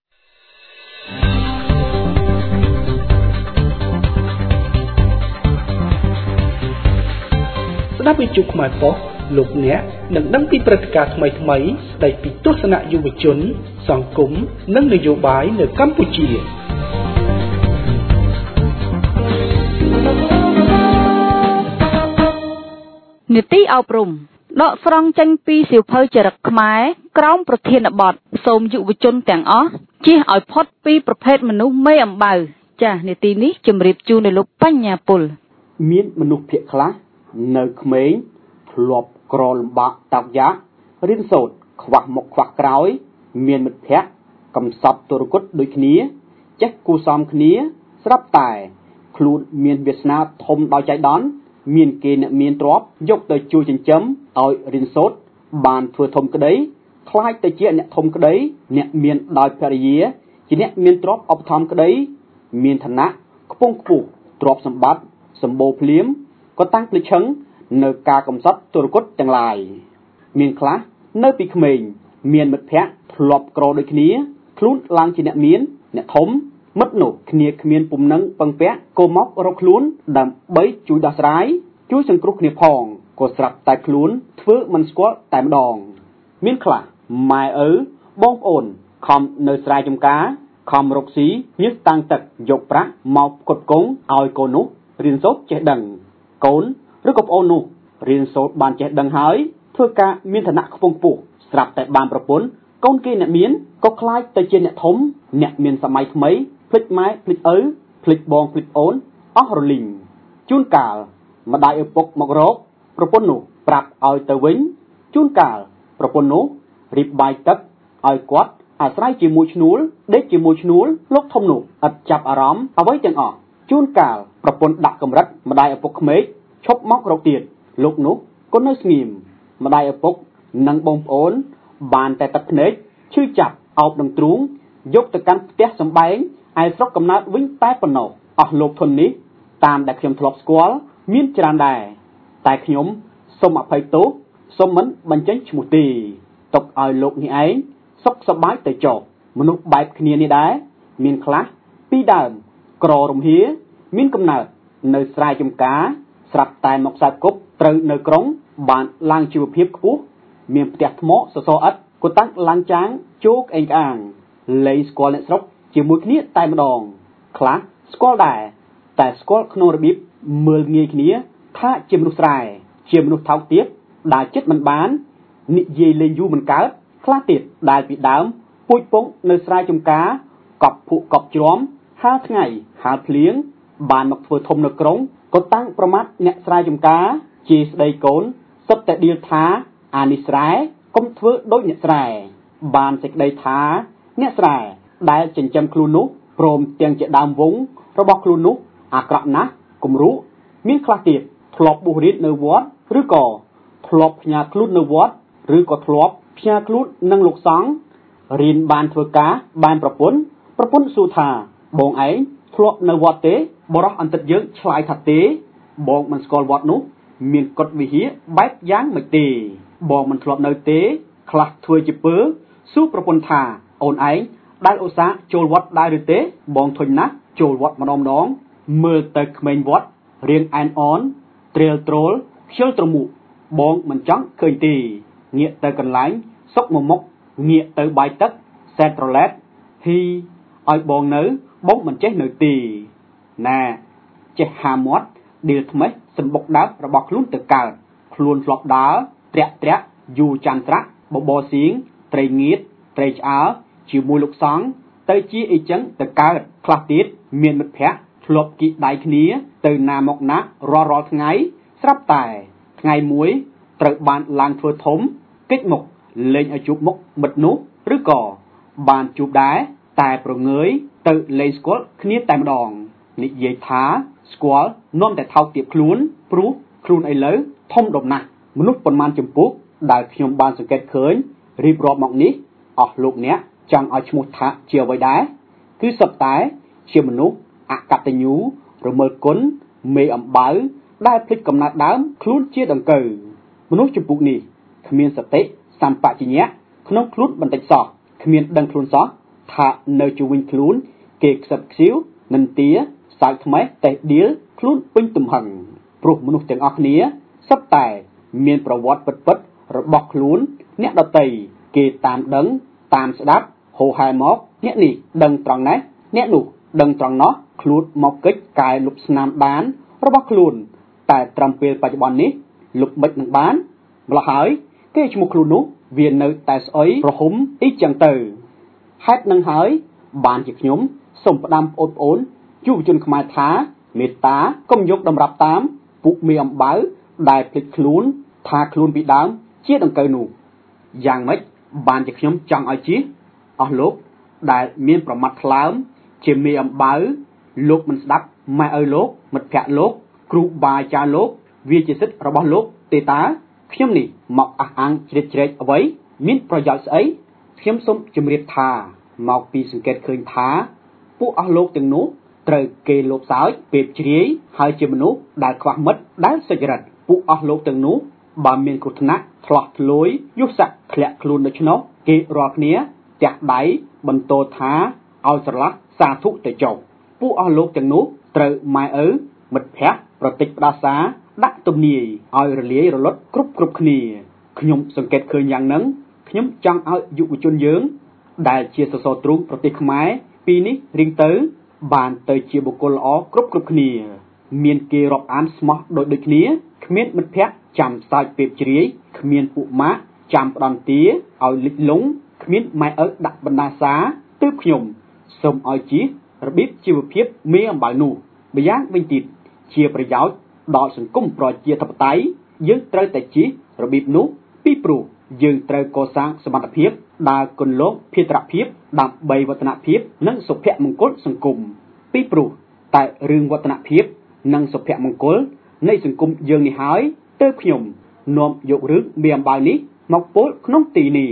ស្ដាប់វិទ្យុខ្មែរប៉ុស្តិ៍លោកអ្នកនឹងដឹងពីព្រឹត្តិការណ៍ថ្មីៗស្ដីពីទស្សនៈយុវជនសង្គមនិងនយោបាយនៅកម្ពុជានីតិអប់រំដកស្រង់ចេញពីសៀវភៅចរិតខ្មែរក្រោមប្រធានបទសូមយុវជនទាំងអស់ជៀសឲ្យផុតពីប្រភេទមនុស្សមេអំបៅចាស់នីតិនេះជម្រាបជូនដល់លោកបញ្ញាពលមានមនុស្សភាគខ្លះនៅក្មេងធ្លាប់ក្រលំបាកតោកយ៉ាករៀនសូត្រខ្វះមុខខ្វះក្រោយមានមិត្តភ័ក្តិកំសត់ទុរគតដូចគ្នាចេះគូសំគ្នាស្រាប់តែខ្លួនមានវាសនាធំដោយចៃដន្យមានគេអ្នកមានទ្រព្យយកទៅជួយចិញ្ចឹមឲ្យរៀនសូត្របានធ្វើធំក្តីខ្លាចទៅជាអ្នកធំក្តីអ្នកមានដោយភរិយាជាអ្នកមានទ្រព្យឧបត្ថម្ភក្តីមានឋានៈខ្ពង់ខ្ពស់ទ្រព្យសម្បត្តិសម្បូរភ្លាមក៏តាំងភ្លេចឈឹងនៅការកំសត់ទុរគតទាំងឡាយមានខ្លះនៅពីក្មេងមានមិត្តភ័ក្តិធ្លាប់ក្រដូចគ្នាខ្លួនឡើងជាអ្នកមានអ្នកធំមិត្តនោះគ្នាគ្មានពុំនឹងពឹងពាក់ក៏មករកខ្លួនដើម្បីជួយដោះស្រាយជួយសង្គ្រោះគ្នាផងក៏ស្រាប់តែខ្លួនធ្វើមិនស្គាល់តែម្ដងមានខ្លះម៉ែឪបងប្អូនខំនៅស្រែចម្ការខំរកស៊ីញើសតាំងទឹកយកប្រាក់មកផ្គត់ផ្គង់ឲ្យកូននោះរៀនសូត្រចេះដឹងកូនឬក៏ប្អូននោះរៀនសូត្របានចេះដឹងហើយធ្វើការមានឋានៈខ្ពង់ខ្ពស់ស្រាប់តែបានប្រពន្ធកូនគេអ្នកមានក៏ខ្លាចទៅជាអ្នកធំអ្នកមានសម័យថ្មីភ្លេចម៉ែភ្លេចឪភ្លេចបងភ្លេចអូនអស់រលីងជួនកាលម្ដាយឪពុកមករកប្រពន្ធនោះប្រាប់ឲ្យទៅវិញជួនកាលប្រពន្ធនោះរៀបបាយទឹកឲ្យគាត់អាស្រ័យជាមួយឈ្នួលដេកជាមួយឈ្នួលលោកធំនោះឥតចាប់អារម្មណ៍អ្វីទាំងអស់ជួនកាលប្រពន្ធដាក់កម្រិតម្ដាយឪពុកក្មេកឈប់មករកទៀតលោកនោះក៏នៅស្ងៀមម្ដាយឪពុកនិងបងប្អូនបានតែទឹកភ្នែកឈឺចាប់អោបនឹងទ្រូងយកទៅកាន់ផ្ទះសម្បែងឯស្រុកកំណើតវិញតែប៉ុណ្ណោះអស់លោកធននេះតាមដែលខ្ញុំធ្លាប់ស្គាល់មានច្រើនដែរតែខ្ញុំសូមអភ័យទោសសូមមិនបញ្ចេញឈ្មោះទេទុកឲ្យលោកនេះឯងសុខសប្បាយទៅចុះមនុស្សបែបគ្នានេះដែរមានខ្លះពីដើមក្ររំហៀមានកំណើតនៅស្រែចម្ការស្រាប់តែមកខ្សែគប់ត្រូវនៅក្រុងបានឡើងជីវភាពខ្ពស់មានផ្ទះថ្មសសរឥដ្ឋក៏តាំងឡើងចាងជោគអេងក្អាងលែងស្គាល់អ្នកស្រុកជាមួយគ្នាតែម្ដងខ្លះស្គាល់ដែរតែស្គាល់ក្នុងរបៀបមើលងាយគ្នាថាជាមនុស្សស្រែជាមនុស្សថោកទាបដែលចិត្តមិនបាននិយាយលេងយូរមិនកើតខ្លះទៀតដែលពីដើមពូជពងនៅស្រែចម្ការកប់ភក់កប់ជ្រាំហាលថ្ងៃហាលភ្លៀងបានមកធ្វើធំនៅក្រុងក៏តាំងប្រមាថអ្នកស្រែចម្ការជាស្ដីកូនសុទ្ធតែដៀលថាអានេះស្រែកុំធ្វើដូចអ្នកស្រែបានសេចក្ដីថាអ្នកស្រែដែលចិញ្ចឹមខ្លួននោះព្រមទាំងជាដើមវងរបស់ខ្លួននោះអាក្រក់ណាស់គំរូមានខ្លះទៀតធ្លាប់បួសរៀននៅវត្តឬក៏ធ្លាប់ផ្ញើខ្លួននៅវត្តឬក៏ធ្លាប់ផ្ញើខ្លួននឹងលោកសង្ឃរៀនបានធ្វើការបានប្រពន្ធប្រពន្ធសួរថាបងឯងធ្លាប់នៅវត្តទេបរោះអន្តិតយើងឆ្លើយថាទេបងមិនស្គាល់វត្តនោះមានកុដិវិហារបែបយ៉ាងម៉េចទេបងមិនធ្លាប់នៅទេខ្លះធ្វើជាពើសួរប្រពន្ធថាអូនឯងដែលឧស្សាហ៍ចូលវត្តដែរឬទេបងធុញណាស់ចូលវត្តម្ដងម្ដងមើលទៅក្មេងវត្តរៀងអែនអនត្រៀលត្រូលខ្ជិលត្រមុកបងមិនចង់ឃើញទេងាកទៅកន្លែងសុកមួយមុខងាកទៅបាយទឹកសែតត្រឡែតហ៊ីឲ្យបងនៅបងមិនចេះនៅទេណាចេះហាមាត់ដៀលថ្មេះសម្បុកដើមរបស់ខ្លួនទៅកើតខ្លួនធ្លាប់ដើរត្រាក់ត្រាក់យូច័ន្ទត្រាក់បបរសៀងត្រីងៀតត្រីឆ្អើជាមួយលោកសង្ឃទៅជាអីចឹងទៅកើតខ្លះទៀតមានមិត្តភ័ក្តិធ្លាប់គិដៃគ្នាទៅណាមកណារាល់រាល់ថ្ងៃស្រាប់តែថ្ងៃមួយត្រូវបានឡើងធ្វើធំកិច្ចមុខលេងឲ្យជួបមុខមិត្តនោះឬក៏បានជួបដែរតែប្រងើយទៅលេងស្គាល់គ្នាតែម្ដងនិយាយថាស្គាល់នាំតែថោកទាបខ្លួនព្រោះខ្លួនឥឡូវធំដុំណាស់មនុស្សប៉ុន្មានចំពោះដែលខ្ញុំបានសង្កេតឃើញរៀបរាប់មកនេះអស់លោកអ្នកចង់ឲ្យឈ្មោះថាជាអ្វីដែរគឺសុទ្ធតែជាមនុស្សអកតញ្ញូរមើលគុណមេអំបៅដែលភ្លេចកំណើតដើមខ្លួនជាដង្កូវមនុស្សចំពោះនេះគ្មានសតិសម្បជញ្ញៈក្នុងខ្លួនបន្តិចសោះគ្មានដឹងខ្លួនសោះថានៅជុំវិញខ្លួនគេខ្សឹបខ្សៀវនិន្ទាសើចថ្មេះតេះដៀលខ្លួនពេញទំហឹងព្រោះមនុស្សទាំងអស់គ្នាសុទ្ធតែមានប្រវត្តិពិតៗរបស់ខ្លួនអ្នកដទៃគេតាមដឹងតាមស្ដាប់ហូហែមកអ្នកនេះដឹងត្រង់នេះអ្នកនោះដឹងត្រង់នោះខ្លួនមកកិច្ចកែលុបស្នាមដានរបស់ខ្លួនតែត្រឹមពេលបច្ចុប្បន្ននេះលុបមិននឹងបានម្ល៉េះហើយគេឈ្មោះខ្លួននោះវានៅតែស្អុយប្រហុំអីចឹងទៅហេតុនឹងហើយបានជាខ្ញុំសូមផ្ដាំប្អូនប្អូនយុវជនខ្មែរថាមេត្តាកុំយកតម្រាប់តាមពួកមេអំបៅដែលភ្លេចខ្លួនថាខ្លួនពីដើមជាដង្កូវនោះយ៉ាងម៉េចបានជាខ្ញុំចង់ឲ្យជាអស់លោកដែលមានប្រមាត់ថ្លើមជាមេអំបៅលោកមិនស្ដាប់ម៉ែឪលោកមិត្តភក្តិលោកគ្រូបាអាចារ្យលោកវាជាសិទ្ធិរបស់លោកទេតាខ្ញុំនេះមកអះអាងជ្រៀតជ្រែកអ្វីមានប្រយោជន៍ស្អីខ្ញុំសូមជម្រាបថាមកពីសង្កេតឃើញថាពួកអស់លោកទាំងនោះត្រូវគេលបសើចពេបជ្រាយហើយជាមនុស្សដែលខ្វះមិត្តដែលសុចរិតពួកអស់លោកទាំងនោះបើមានគ្រោះថ្នាក់ឆ្លោះធ្លួយយុស័កធ្លាក់ខ្លួនដូច្នោះគេរាល់គ្នាផ្ទះដៃបន្ទោថាឲ្យស្រឡះសាធុទៅចុះពួកអស់លោកទាំងនោះត្រូវម៉ែឪមិត្តភក្តិប្រតិចផ្ដាសាដាក់ទំនាយឲ្យរលាយរលត់គ្រប់គ្រប់គ្នាខ្ញុំសង្កេតឃើញយ៉ាងហ្នឹងខ្ញុំចង់ឲ្យយុវជនយើងដែលជាសសរទ្រូងប្រទេសខ្មែរពីនេះរៀងទៅបានទៅជាបុគ្គលល្អគ្រប់គ្រប់គ្នាមានគេរាប់អានស្មោះដូចដូចគ្នាគ្មានមិត្តភក្តិចាំសើចពេបជ្រាយគ្មានពួកម៉ាក់ចាំផ្ដន់ទាឲ្យលិចលង់គ្មានម៉ែឪដាក់បណ្ដាសាទើបខ្ញុំសូមឲ្យជារបៀបជីវភាពមេអំបៅនោះម្យ៉ាងវិញទៀតជាប្រយោជន៍ដល់សង្គមប្រជាធិបតេយ្យយើងត្រូវតែជារបៀបនោះពីព្រោះយើងត្រូវកសាងសមត្ថភាពដើរគន្លងភារភាពដើម្បីវឌ្ឍនភាពនិងសុភមង្គលសង្គមពីព្រោះតែរឿងវឌ្ឍនភាពនិងសុភមង្គលនៃសង្គមយើងនេះហើយទើបខ្ញុំនាំយករឿងមេអំបៅនេះមកពោលក្នុងទីនេះ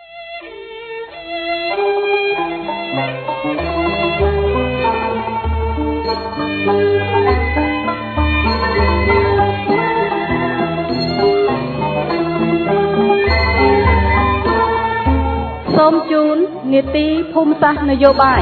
សូមជូននីតិភូមិសាស្ត្រនយោបាយ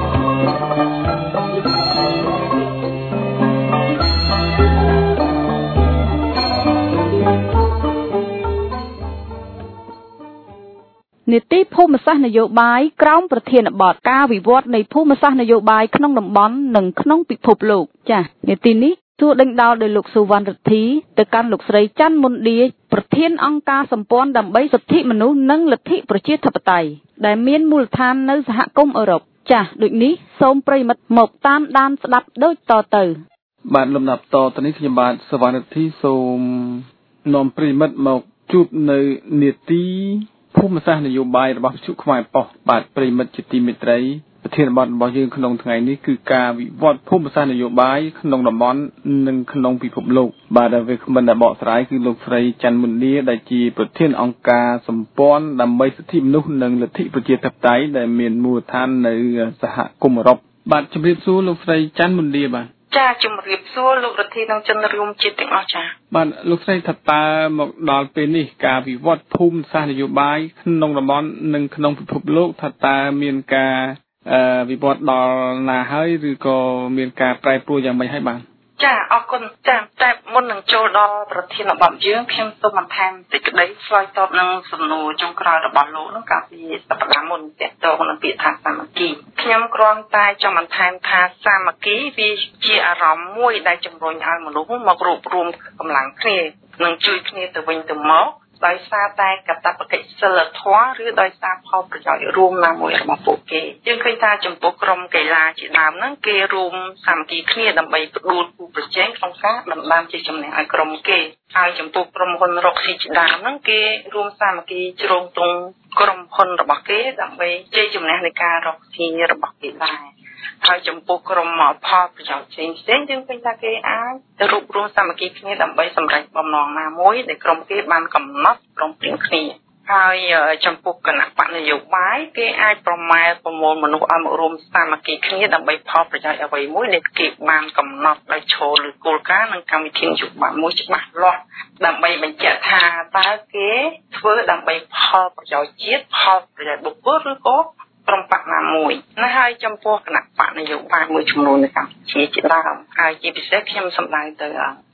នីតិភូមិសាស្ត្រនយោបាយក្រោមប្រធានបទការវិវត្តនៃភូមិសាស្ត្រនយោបាយក្នុងតំបន់និងក្នុងពិភពលោកចា៎នីតិនេះសួរដេញដោលដោយលោកសុវណ្ណរិទ្ធីទៅកាន់លោកស្រីច័ន្ទមុនឌាប្រធានអង្គការសម្ព័ន្ធដើម្បីសិទ្ធិមនុស្សនិងលទ្ធិប្រជាធិបតេយ្យដែលមានមូលដ្ឋាននៅសហគមន៍អឺរ៉ុបចាស់ដូចនេះសូមប្រិយមិត្តមកតាមដានស្ដាប់ដូចតទៅបាទលំដាប់តទៅនេះខ្ញុំបាទសុវណ្ណរិទ្ធីសូមនាំប្រិយមិត្តមកជួបនៅនេតិភូមិសាស្ត្រនយោបាយរបស់វិទ្យុខ្មែរប៉ុស្តិ៍បាទប្រិយមិត្តជាទីមេត្រីប្រធានបទរបស់យើងក្នុងថ្ងៃនេះគឺការវិវត្តភូមិសាស្ត្រនយោបាយក្នុងតំបន់និងក្នុងពិភពលោកបាទដែលវាគ្មិនដែលបកស្រាយគឺលោកស្រីច័ន្ទមុនឌាដែលជាប្រធានអង្គការសម្ព័ន្ធដើម្បីសិទ្ធិមនុស្សនិងលទ្ធិប្រជាធិបតេយ្យដែលមានមូលដ្ឋាននៅសហគមន៍អឺរ៉ុបបាទជម្រាបសួរលោកស្រីច័ន្ទមុនឌាបាទចាជំរាបសួរលោករដ្ឋាភិបាលនិងជនរួមជាតិទាំងអស់ចាបាទលោកស្រីថាតើមកដល់ពេលនេះការវិវត្តភូមិសាស្ត្រនយោបាយក្នុងតំបន់និងក្នុងពិភពលោកថាតើមានការអឺវិវត្តដល់ណាហើយឬក៏មានការប្រែប្រួលយ៉ាងម៉េចហើយបាទចាអរគុណចាតែមុននឹងចូលដល់ប្រធានបទយើងខ្ញុំសូមបន្ថែមតិចក្តីឆ្លើយតបនឹងសំណួរចុងក្រោយរបស់លោកនោះកាលពីសប្តាហ៍មុនទាក់ទងនឹងពាក្យថាសាមគ្គីខ្ញុំគ្រាន់តែចង់បន្ថែមថាសាមគ្គីវាជាអារម្មណ៍មួយដែលជំរុញឲ្យមនុស្សមករួបរวมកម្លាំងគ្នានិងជួយគ្នាទៅវិញទៅមកដោយសារតែកាតព្វកិច្ចសិលធម៌ឬដោយសារផលប្រយោជន៍រួមណាមួយរបស់ពួកគេយើងឃើញថាចំពោះក្រុមកីឡាជាដើមហ្នឹងគេរួមសាមគ្គីគ្នាដើម្បីផ្ដួលគូប្រជែងក្នុងការដណ្ដើមជ័យជំនះឲ្យក្រុមគេហើយចំពោះក្រុមហ៊ុនរកស៊ីជាដើមហ្នឹងគេរួមសាមគ្គីជ្រងទង់ក្រុមហ៊ុនរបស់គេដើម្បីជ័យជំនះនៃការរកស៊ីរបស់គេដែរហើយចំពោះក្រុមផលប្រយោជន៍ផ្សេងផ្សេងយើងឃើញថាគេអាចទៅរួបរวมសាមគ្គីគ្នាដើម្បីសម្រេចបំណងណាមួយដែលក្រុមគេបានកំណត់ព្រមព្រៀងគ្នាហើយចំពោះគណៈបកនយោបាយគេអាចប្រម៉ែប្រមូលមនុស្សឲ្យមករួមសាមគ្គីគ្នាដើម្បីផលប្រយោជន៍អ្វីមួយដែលគេបានកំណត់ដោយឈលលើគោលការណ៍និងកម្មវិធីនយោបាយមួយច្បាស់លាស់ដើម្បីបញ្ជាក់ថាតើគេធ្វើដើម្បីផលប្រយោជន៍ជាតិផលប្រយោជន៍បុគ្គលឬក៏ក្រុមបកណាមួយណាហើយចំពោះគណៈបកនយោបាយមួយចំនួននៅកម្ពុជាជាដើមហើយជាពិសេសខ្ញុំសម្ដៅទៅ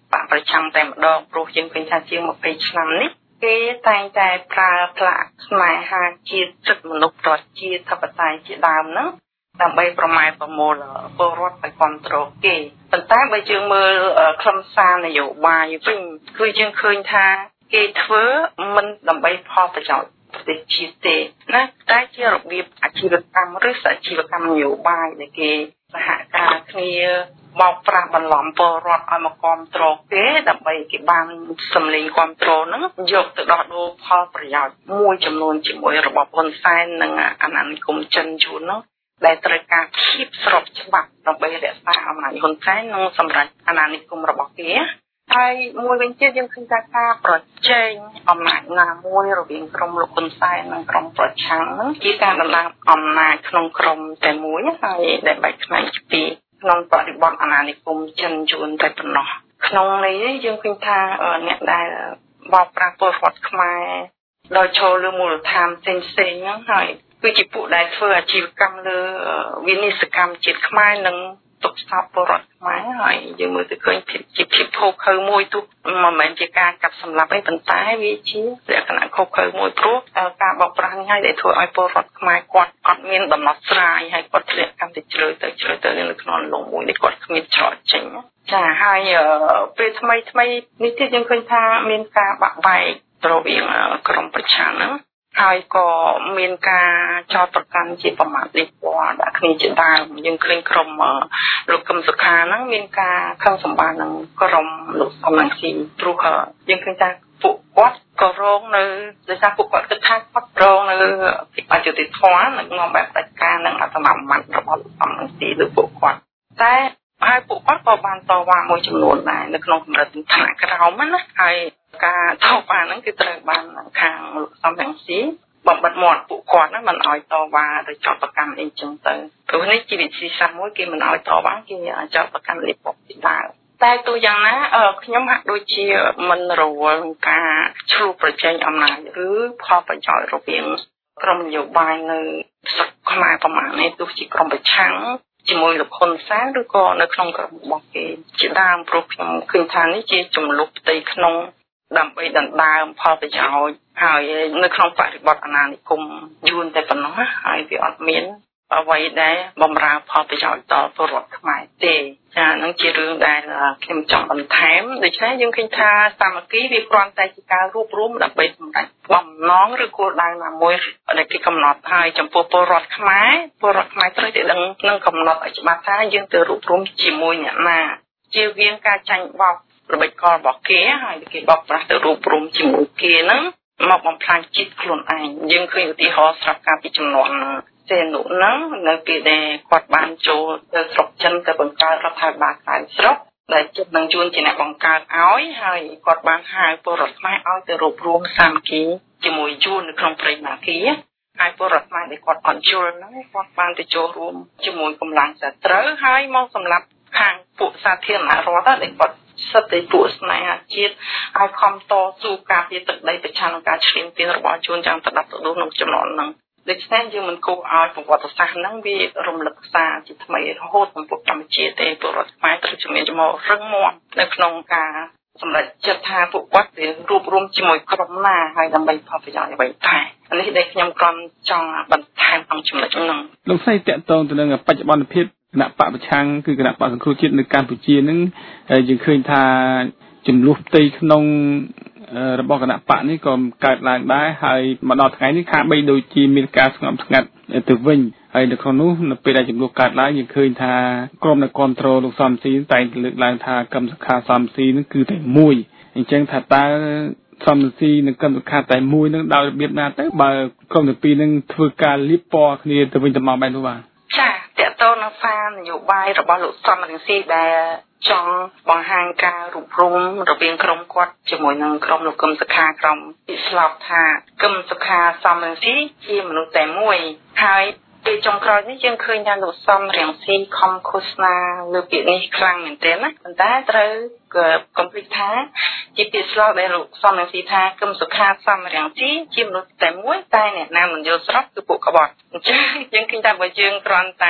បកប្រចាំតែម្ដងព្រោះយើងឃើញថាជាងยี่สิบឆ្នាំនេះគេតែងតែប្រើប្រាស់ស្នេហាជាតិសិទ្ធិមនុស្សប្រជាធិបតេយ្យជាដើមហ្នឹងដើម្បីប្រម៉ែប្រមូលពលរដ្ឋឲ្យគ្រប់គ្រងគេប៉ុន្តែបើយើងមើលខ្លឹមសារនយោបាយវិញគឺយើងឃើញថាគេធ្វើមិនដើម្បីផលប្រយោជន៍ប្រទេសជាតិទេណាតែជារបៀបអាជីវកម្មឬសជីវកម្មនយោបាយដែលគេសហការគ្នាបោកប្រាស់បន្លំពលរដ្ឋឲ្យមកគ្រប់គ្រងគេដើម្បីគេបានសម្លេងគ្រប់គ្រងហ្នឹងយកទៅដោះដូរផលប្រយោជន៍មួយចំនួនជាមួយរបបហ៊ុនសែននិងអាណានិគមចិនយួនហ្នឹងដែលត្រូវការភាពស្របច្បាប់ដើម្បីរក្សាអំណាចហ៊ុនសែននិងសម្រាប់អាណានិគមរបស់គេហើយមួយវិញទៀតយើងឃើញថាការប្រជែងអំណាចណាមួយរវាងក្រុមលោកហ៊ុនសែននិងក្រុមប្រឆាំងហ្នឹងជាការដណ្ដើមអំណាចក្នុងក្រុមតែមួយហើយដែលបែកខ្ញែកពីក្នុងបរិបទអាណានិគមចិនយួនតែប៉ុណ្ណោះក្នុងនេះយើងឃើញថាអ្នកដែលបោកប្រាស់ពលរដ្ឋខ្មែរដោយចូលលើមូលដ្ឋានផ្សេងៗហ្នឹងហើយគឺជាពួកដែលធ្វើអាជីវកម្មលើវិនិស្សកម្មជាតិខ្មែរនិងទុកស្បពលរដ្ឋខ្មែរហើយយើងមើលទៅឃើញជាភាពខុសខើមួយទោះមិនមែនជាការកាប់សម្លាប់ទេប៉ុន្តែវាជាលក្ខណៈខុសខើមួយព្រោះការបោកប្រាស់នេះហើយដែលធ្វើឲ្យពលរដ្ឋខ្មែរគាត់អត់មានដំណោះស្រាយហើយគាត់ធ្លាក់កាន់តែជ្រៅទៅជ្រៅទៅនៅក្នុងលំមួយនេះគាត់គ្មានច្រកចេញចាហើយពេលថ្មីថ្មីនេះទៀតយើងឃើញថាមានការបាក់បែករវាងក្រុមប្រឆាំងហ្នឹងហើយក៏មានការចោទប្រកាន់ជាប្រមាថលិពណ៌ដាក់គ្នាជាដើមយើងឃើញក្រុមលោកកឹមសុខាហ្នឹងមានការខឹងសម្បារនឹងក្រុមលោកសំរងស៊ីព្រោះយើងឃើញថាពួកគាត់ក៏រងនៅដោយសារពួកគាត់គិតថាគាត់រងនៅពីអយុត្តិធម៌និងងំបែបផ្ដាច់ការនិងអត្តនោម័តរបស់លោកសំរងស៊ីឬពួកគាត់តែហើយពួកគាត់ក៏បានតវ៉ាមួយចំនួនដែរនៅក្នុងកម្រិតថ្នាក់ក្រោមណាហើយការតវ៉ាហ្នឹងគឺត្រូវបានខាងលោកសំរងស៊ីបំបិទមាត់ពួកគាត់ហ្នឹងមិនឲ្យតវ៉ាឬចោទប្រកាន់អីចឹងទៅព្រោះនេះជាវិធីសាស្ត្រមួយគេមិនឲ្យតវ៉ាគេចោទប្រកាន់លិពណ៌ពីដើមតែទូយ៉ាងណាខ្ញុំហាក់ដូចជាមិនរវល់នឹងការឆ្លុះប្រជែងអំណាចឬផលប្រយោជន៍រវាងក្រុមនយោបាយនៅស្រុកខ្មែរប្រមាណនេះទោះជាក្រុមប្រឆាំងជាមួយលោកហ៊ុនសែនឬក៏នៅក្នុងក្រុមរបស់គេជាដើមព្រោះខ្ញុំឃើញថានេះជាចំនួនផ្ទៃក្នុងដើម្បីដណ្ដើមផលប្រយោជន៍ហើយនៅក្នុងបរិបទអាណានិគមយួនតែប៉ុណ្ណោះហើយវាអត់មានអ្វីដែលបំរើផលប្រយោជន៍ដល់ពលរដ្ឋខ្មែរទេចានឹងជារឿងដែលខ្ញុំចង់បន្ថែមដូច្នេះយើងឃើញថាសាមគ្គីវាគ្រាន់តែជាការរួបរวมដើម្បីសម្រេចបំណងឬគោលដៅណាមួយដែលគេកំណត់ហើយចំពោះពលរដ្ឋខ្មែរពលរដ្ឋខ្មែរត្រូវតែដឹងនិងកំណត់ឲ្យច្បាស់ថាយើងទៅរួបរวมជាមួយអ្នកណាជៀសវាងការចាញ់បោកល្បិចកលរបស់គេហើយគេបោកប្រាស់ទៅរួបរวมជាមួយគេហ្នឹងមកបំផ្លាញជាតិខ្លួនឯងយើងឃើញឧទាហរណ៍ស្រាប់ការពីចំនួនសេនុហ្នឹងនៅពេលដែលគាត់បានចូលទៅស្រុកចិនទៅបង្កើតរដ្ឋាភិបាលក្រៅស្រុកដែលជិតនឹងជួនជាអ្នកបង្កើតឲ្យហើយគាត់បានហៅពលរដ្ឋខ្មែរឲ្យទៅរួបរวมសាមគ្គីជាមួយយួននៅក្នុងព្រៃនាគីហើយពលរដ្ឋខ្មែរដែលគាត់អត់យល់ហ្នឹងគាត់បានទៅចូលរួមជាមួយកម្លាំងសត្រូវហើយមកសម្រាប់ខាងពួកសាធារណរដ្ឋដែលគាត់សិទ្ធិពួកស្នេហាជាតិឲ្យខំតស៊ូការពារទឹកដីប្រឆាំងនឹងការឈ្លានពានរបស់យួនយ៉ាងប្រដាប់ប្រដួលក្នុងចំណន់ហ្នឹងដូច្នេះយើងមិនគួរឲ្យប្រវត្តិសាស្ត្រហ្នឹងវារំលឹកសារជាថ្មីរហូតចំពោះកម្ពុជាទេពលរដ្ឋខ្មែរត្រូវជំនាញចំហរឹងមាំនៅក្នុងការសម្រេចចិត្តថាពួកគាត់វារួបរวมជាមួយក្រុមណាហើយដើម្បីផលប្រយោជន៍អ្វីតែនេះដែលខ្ញុំគ្រាន់ចង់បន្ថែមក្នុងចំណុចហ្នឹងលោកស្រីតកតងទៅនឹងបច្ចុប្បន្នភាពគណៈបកប្រឆាំងគឺគណៈបកសង្គ្រោះជាតិនៅកម្ពុជានឹងយើងឃើញថាចំនួនផ្ទៃក្នុងរបស់គណៈបកនេះក៏កើតឡើងដែរហើយមកដល់ថ្ងៃនេះខាបីដូចជាមានការស្ងប់ស្ងាត់ទៅវិញហើយនៅក្នុងនោះនៅពេលដែលចំនួនកើតឡើងយើងឃើញថាក្រុមនៃគ្រប់គ្រងលោកសំស៊ីតែងលើកឡើងថាកម្មសខាសំស៊ីនឹងគឺតែមួយអញ្ចឹងថាតើសំស៊ីនិងកម្មសខាតែមួយនឹងដោយរបៀបណាទៅបើក្រុមទាំងពីរនឹងធ្វើការលៀបពណ៌គ្នាទៅវិញទៅមកបែបនោះបាទចាតើតើនៅសារនយោបាយរបស់លោកសំរងស៊ីដែលចង់បង្ហាញការរួបរวมរវាងក្រុមគាត់ជាមួយនឹងក្រុមលោកកឹមសុខាក្រុមពីស្លាប់ថាកឹមសុខាសំរងស៊ីជាមនុស្សតែមួយហើយពេលចុងក្រោយនេះយើងឃើញថាលោកសំរងស៊ីខំឃោសនាលើពាក្យនេះខ្លាំងមែនទែនណាប៉ុន្តែត្រូវកុំភ្លេចថាជាពាក្យស្លោកដែលលោកសំរងស៊ីថាកឹមសុខាសំរងស៊ីជាមនុស្សតែមួយតែអ្នកណាមិនយល់ស្របគឺពួកក្បត់អញ្ចឹងយើងឃើញថាបើយើងគ្រាន់តែ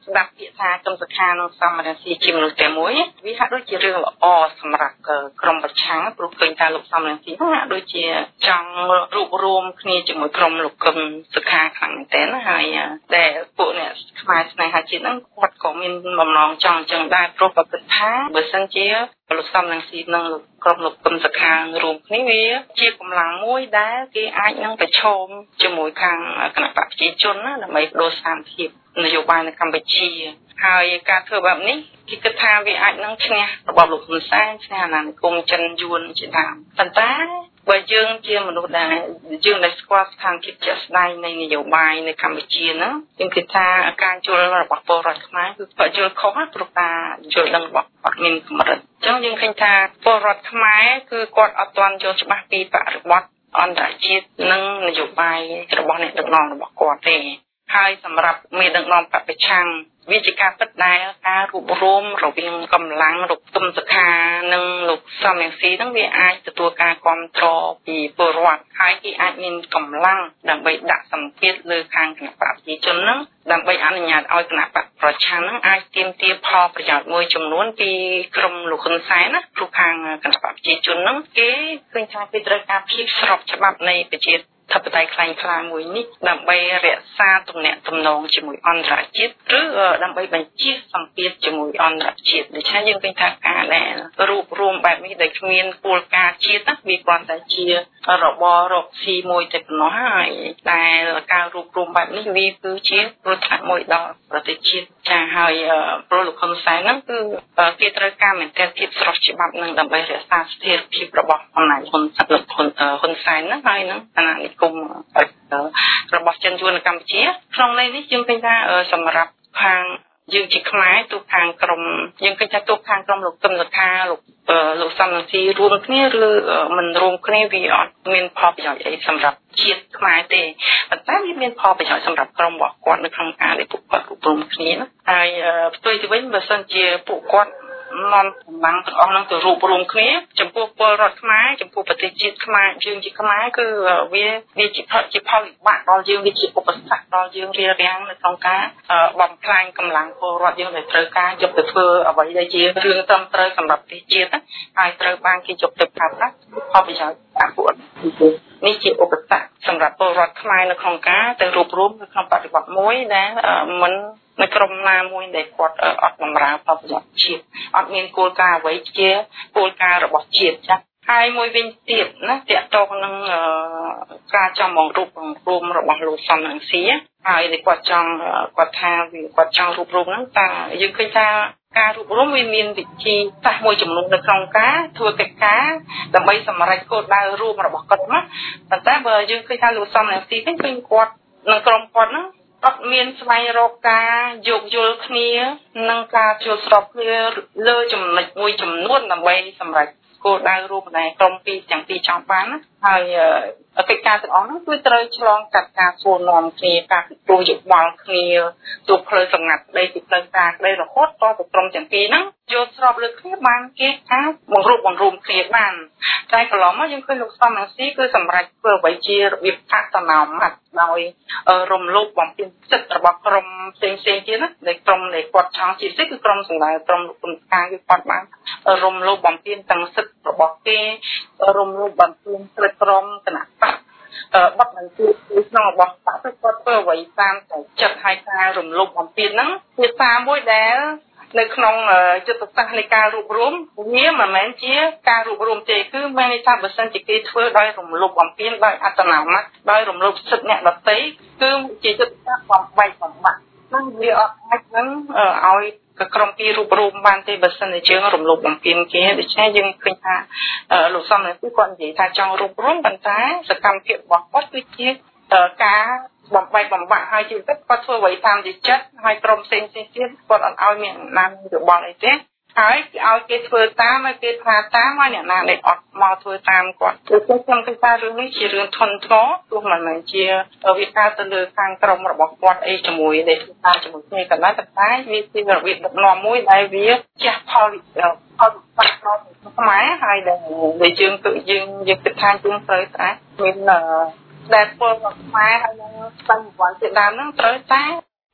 ស្ដាប់ពាក្យថាក្រុមសុខានិងសមរង្ស៊ីជាមនុស្សតែមួយវាហាក់ដូចជារឿងល្អសម្រាប់ក្រុមប្រឆាំងព្រោះឃើញថាលោកសមរង្ស៊ីហាក់ដូចជាចង់រួបរวมគ្នាជាមួយក្រុមលោកកឹមសុខាខ្លាំងមែនទែនហើយតែពួកអ្នកខ្មែរស្នេហាជាតិហ្នឹងគាត់ក៏មានបំណងចង់អញ្ចឹងដែរព្រោះប្រកាសថាបើសិនជាលោកសមរង្ស៊ីនិងក្រុមលោកកឹមសុខារួមគ្នាវាជាកម្លាំងមួយដែលគេអាចនឹងប្រឈមជាមួយខាងគណៈបកប្រជាជនណាដើម្បីបដូរស្ថានភាពនយោបាយនៅកម្ពុជាហើយការធ្វើបែបនេះគេគិតថាវាអាចនឹងឈ្នះរបបលោកហ៊ុនសែនឈ្នះអាណានិគមចិនយួនជាដើមប៉ុន្តែបើយើងជាមនុស្សដែលយើងដែលស្គាល់ស្ថានភាពជាក់ស្ដែងនៃនយោបាយនៅកម្ពុជាហ្នឹងយើងគិតថាការយល់របស់ពលរដ្ឋខ្មែរគឺគាត់យល់ខុសណាព្រោះការយល់ដឹងរបស់គាត់មានកម្រិតអញ្ចឹងយើងឃើញថាពលរដ្ឋខ្មែរគឺគាត់អត់ទាន់យល់ច្បាស់ពីបរិបទអន្តរជាតិនិងនយោបាយរបស់អ្នកដឹកនាំរបស់គាត់ទេហើយសម្រាប់មេដឹកនាំបពប្រឆាំងវាជាការពិតដែលការរួបរวมរវាងកម្លាំងលោកទុំសខានិងលោកសំរងស៊ីហ្នឹងវាអាចទទួលការគាំទ្រពីពលរដ្ឋហើយគេអាចមានកម្លាំងដើម្បីដាក់សម្ពាធលើខាងគណៈបកប្រជាជនហ្នឹងដើម្បីអនុញ្ញាតឲ្យគណៈបកប្រឆាំងហ្នឹងអាចទាមទារផលប្រយោជន៍មួយចំនួនពីក្រុមលោកហ៊ុនសែនណាព្រោះខាងគណៈបកប្រជាជនហ្នឹងគេឃើញថាគេត្រូវការភាពស្របច្បាប់នៃប្រជាធិបតេយ្យខ្លាំងខ្លាមួយនេះដើម្បីរក្សាទំនាក់ទំនងជាមួយអន្តរជាតិឬដើម្បីបញ្ជាសម្ពាធជាមួយអន្តរជាតិដូច្នេះយើងឃើញថាការដែលរួបរวมបែបនេះដែលគ្មានគោលការណ៍ជាតិណាវាគ្រាន់តែជារបបរកស៊ីមួយតែប៉ុណ្ណោះហើយតែការរួបរวมបែបនេះវាគឺជាគ្រោះថ្នាក់មួយដល់ប្រទេសជាតិចាហើយប្រលោកហ៊ុនសែនហ្នឹងគឺគេត្រូវការមែនទែនភាពស្របច្បាប់នឹងដើម្បីរក្សាស្ថិរភាពរបស់អំណាចហ៊ុនសែនហ៊ុនសែនហ្នឹងហើយនឹងអាណានិគមរបស់ចិនយួននៅកម្ពុជាក្នុងន័យនេះយើងឃើញថាសម្រាប់ខាងយើងជាខ្មែរទូខាងក្រុមយើងឃើញថាទូខាងក្រុមលោកកឹមសុខាលោកលោកសំរងស៊ីរួមគ្នាឬមិនរួមគ្នាវាអត់មានផលប្រយោជន៍អីសម្រាប់ជាតិខ្មែរទេប៉ុន្តែវាមានផលប្រយោជន៍សម្រាប់ក្រុមរបស់គាត់នៅក្នុងការដែលពួកគាត់រួបរวมគ្នាហើយផ្ទុយទៅវិញបើសិនជាពួកគាត់នាំកម្លាំងទាំងអស់នឹងទៅរួបរวมគ្នាចំពោះពលរដ្ឋខ្មែរចំពោះប្រទេសជាតិខ្មែរយើងជាខ្មែរគឺវាវាជាផលជាផលវិបាកដល់យើងវាជាឧបសគ្គដល់យើងរារាំងនៅក្នុងការបំផ្លាញកម្លាំងពលរដ្ឋយើងដែលត្រូវការយកទៅធ្វើអ្វីដែលជារឿងត្រឹមត្រូវសម្រាប់ប្រទេសជាតិហើយត្រូវបានគេយកទៅប្រើប្រាស់ផលប្រយោជន៍អពួកនេះជាឧបសគ្គសម្រាប់ពលរដ្ឋខ្មែរនៅក្នុងការទៅរួបរวมនៅក្នុងបរិបទមួយដែលមិននៅក្រុមណាមួយដែលគាត់អត់បម្រើផលប្រយោជន៍ជាតិអត់មានគោលការណ៍អ្វីជាគោលការណ៍របស់ជាតិចា៎ហើយមួយវិញទៀតណាតកតងនឹងការចង់មករួបរวมរបស់លោកសំរងស៊ីហើយគាត់ចង់គាត់ថាវាគាត់ចង់រួបរวมហ្នឹងតែយើងឃើញថាការរួបរวมវាមានវិធីសាស្ត្រមួយចំនួននៅក្នុងការធ្វើកិច្ចការដើម្បីសម្រេចគោលដៅរួមរបស់គាត់ណាប៉ុន្តែបើយើងឃើញថាលោកសំរងស៊ីវិញឃើញគាត់និងក្រុមគាត់ហ្នឹងអត់មានស្វែងរកការយោគយល់គ្នានិងការជួលស្របគ្នាលើចំណុចមួយចំនួនដើម្បីសម្រេចគោលដៅរួមដែលក្រុមពីរទាំងពីរចង់បានណាហើយកិច្ចការទាំងអស់នោះគឺត្រូវឆ្លងកាត់ការសួរនាំគ្នាការទទួលយោបល់គ្នាទូផ្លូវសម្ងាត់ដីពីផ្លូវការដីរហូតដល់ទៅក្រុមទាំងពីរហ្នឹងយល់ស្របលើគ្នាបានគេអាចបង្រួបបង្រួមគ្នាបានតែកន្លងមកយើងឃើញលោកសំរងស៊ីគឺសម្រាប់ធ្វើអ្វីជារបៀបអត្តនោម័តដោយរំលោភបំពានសិទ្ធិរបស់ក្រុមផ្សេងផ្សេងទៀតណាដែលក្រុមដែលគាត់ចង់ជាពិសេសគឺក្រុមសម្ដៅក្រុមលោកគុណការគឺគាត់បានរំលោភបំពានទាំងសិទ្ធិរបស់គេរំលោភបំពានសិទ្ធិក្រុមគណៈបកបាត់នឹងគឺក្នុងរបស់បកគាត់ធ្វើអ្វីតាមតែចិត្តហើយការរំលោភបំពានហ្នឹងជាសារមួយដែលនៅក្នុងចិត្តសាស្ត្រនៃការរួបរวมវាមិនមែនជាការរួបរวมទេគឺមានន័យថាបើសិនជាគេធ្វើដោយរំលោភបំពានដោយអត្តនោម័តដោយរំលោភសិទ្ធិអ្នកដទៃគឺជាចិត្តសាស្ត្របំបែកបំបាក់ហ្នឹងវាអត់អាចនឹងឲ្យក្រុមគេរួបរวมបានទេបើសិនជាយើងរំលោភបំពានគេដូច្នេះយើងឃើញថាលោកសំរងស៊ីគាត់និយាយថាចង់រួបរวมប៉ុន្តែសកម្មភាពរបស់គាត់គឺជាការបំបែកបំបាក់ហើយជាពិសេសគាត់ធ្វើអ្វីតាមជាចិត្តហើយក្រុមផ្សេងៗទៀតគាត់អត់ឲ្យមានអំណាចយោបល់អីទេហើយឲ្យគេធ្វើតាមឲ្យគេថាតាមហើយអ្នកណាដែលអត់មកធ្វើតាមគាត់គឺខ្ញុំគិតថារឿងនេះជារឿងធន់ធ្ងរទោះមិនមែនជាវាកើតទៅលើខាងក្រុមរបស់គាត់អីជាមួយដែលធ្វើតាមជាមួយគ្នាក៏ដោយតែវាជារបៀបដឹកនាំមួយដែលវាជះផលផលបាក់ដល់ខ្មែរហើយដែលយើងគឺយើងយើងគិតថាយើងត្រូវតែមានដែលពលរដ្ឋខ្មែរហើយនឹងបញ្ញវន្តជាដើមហ្នឹងត្រូវតែ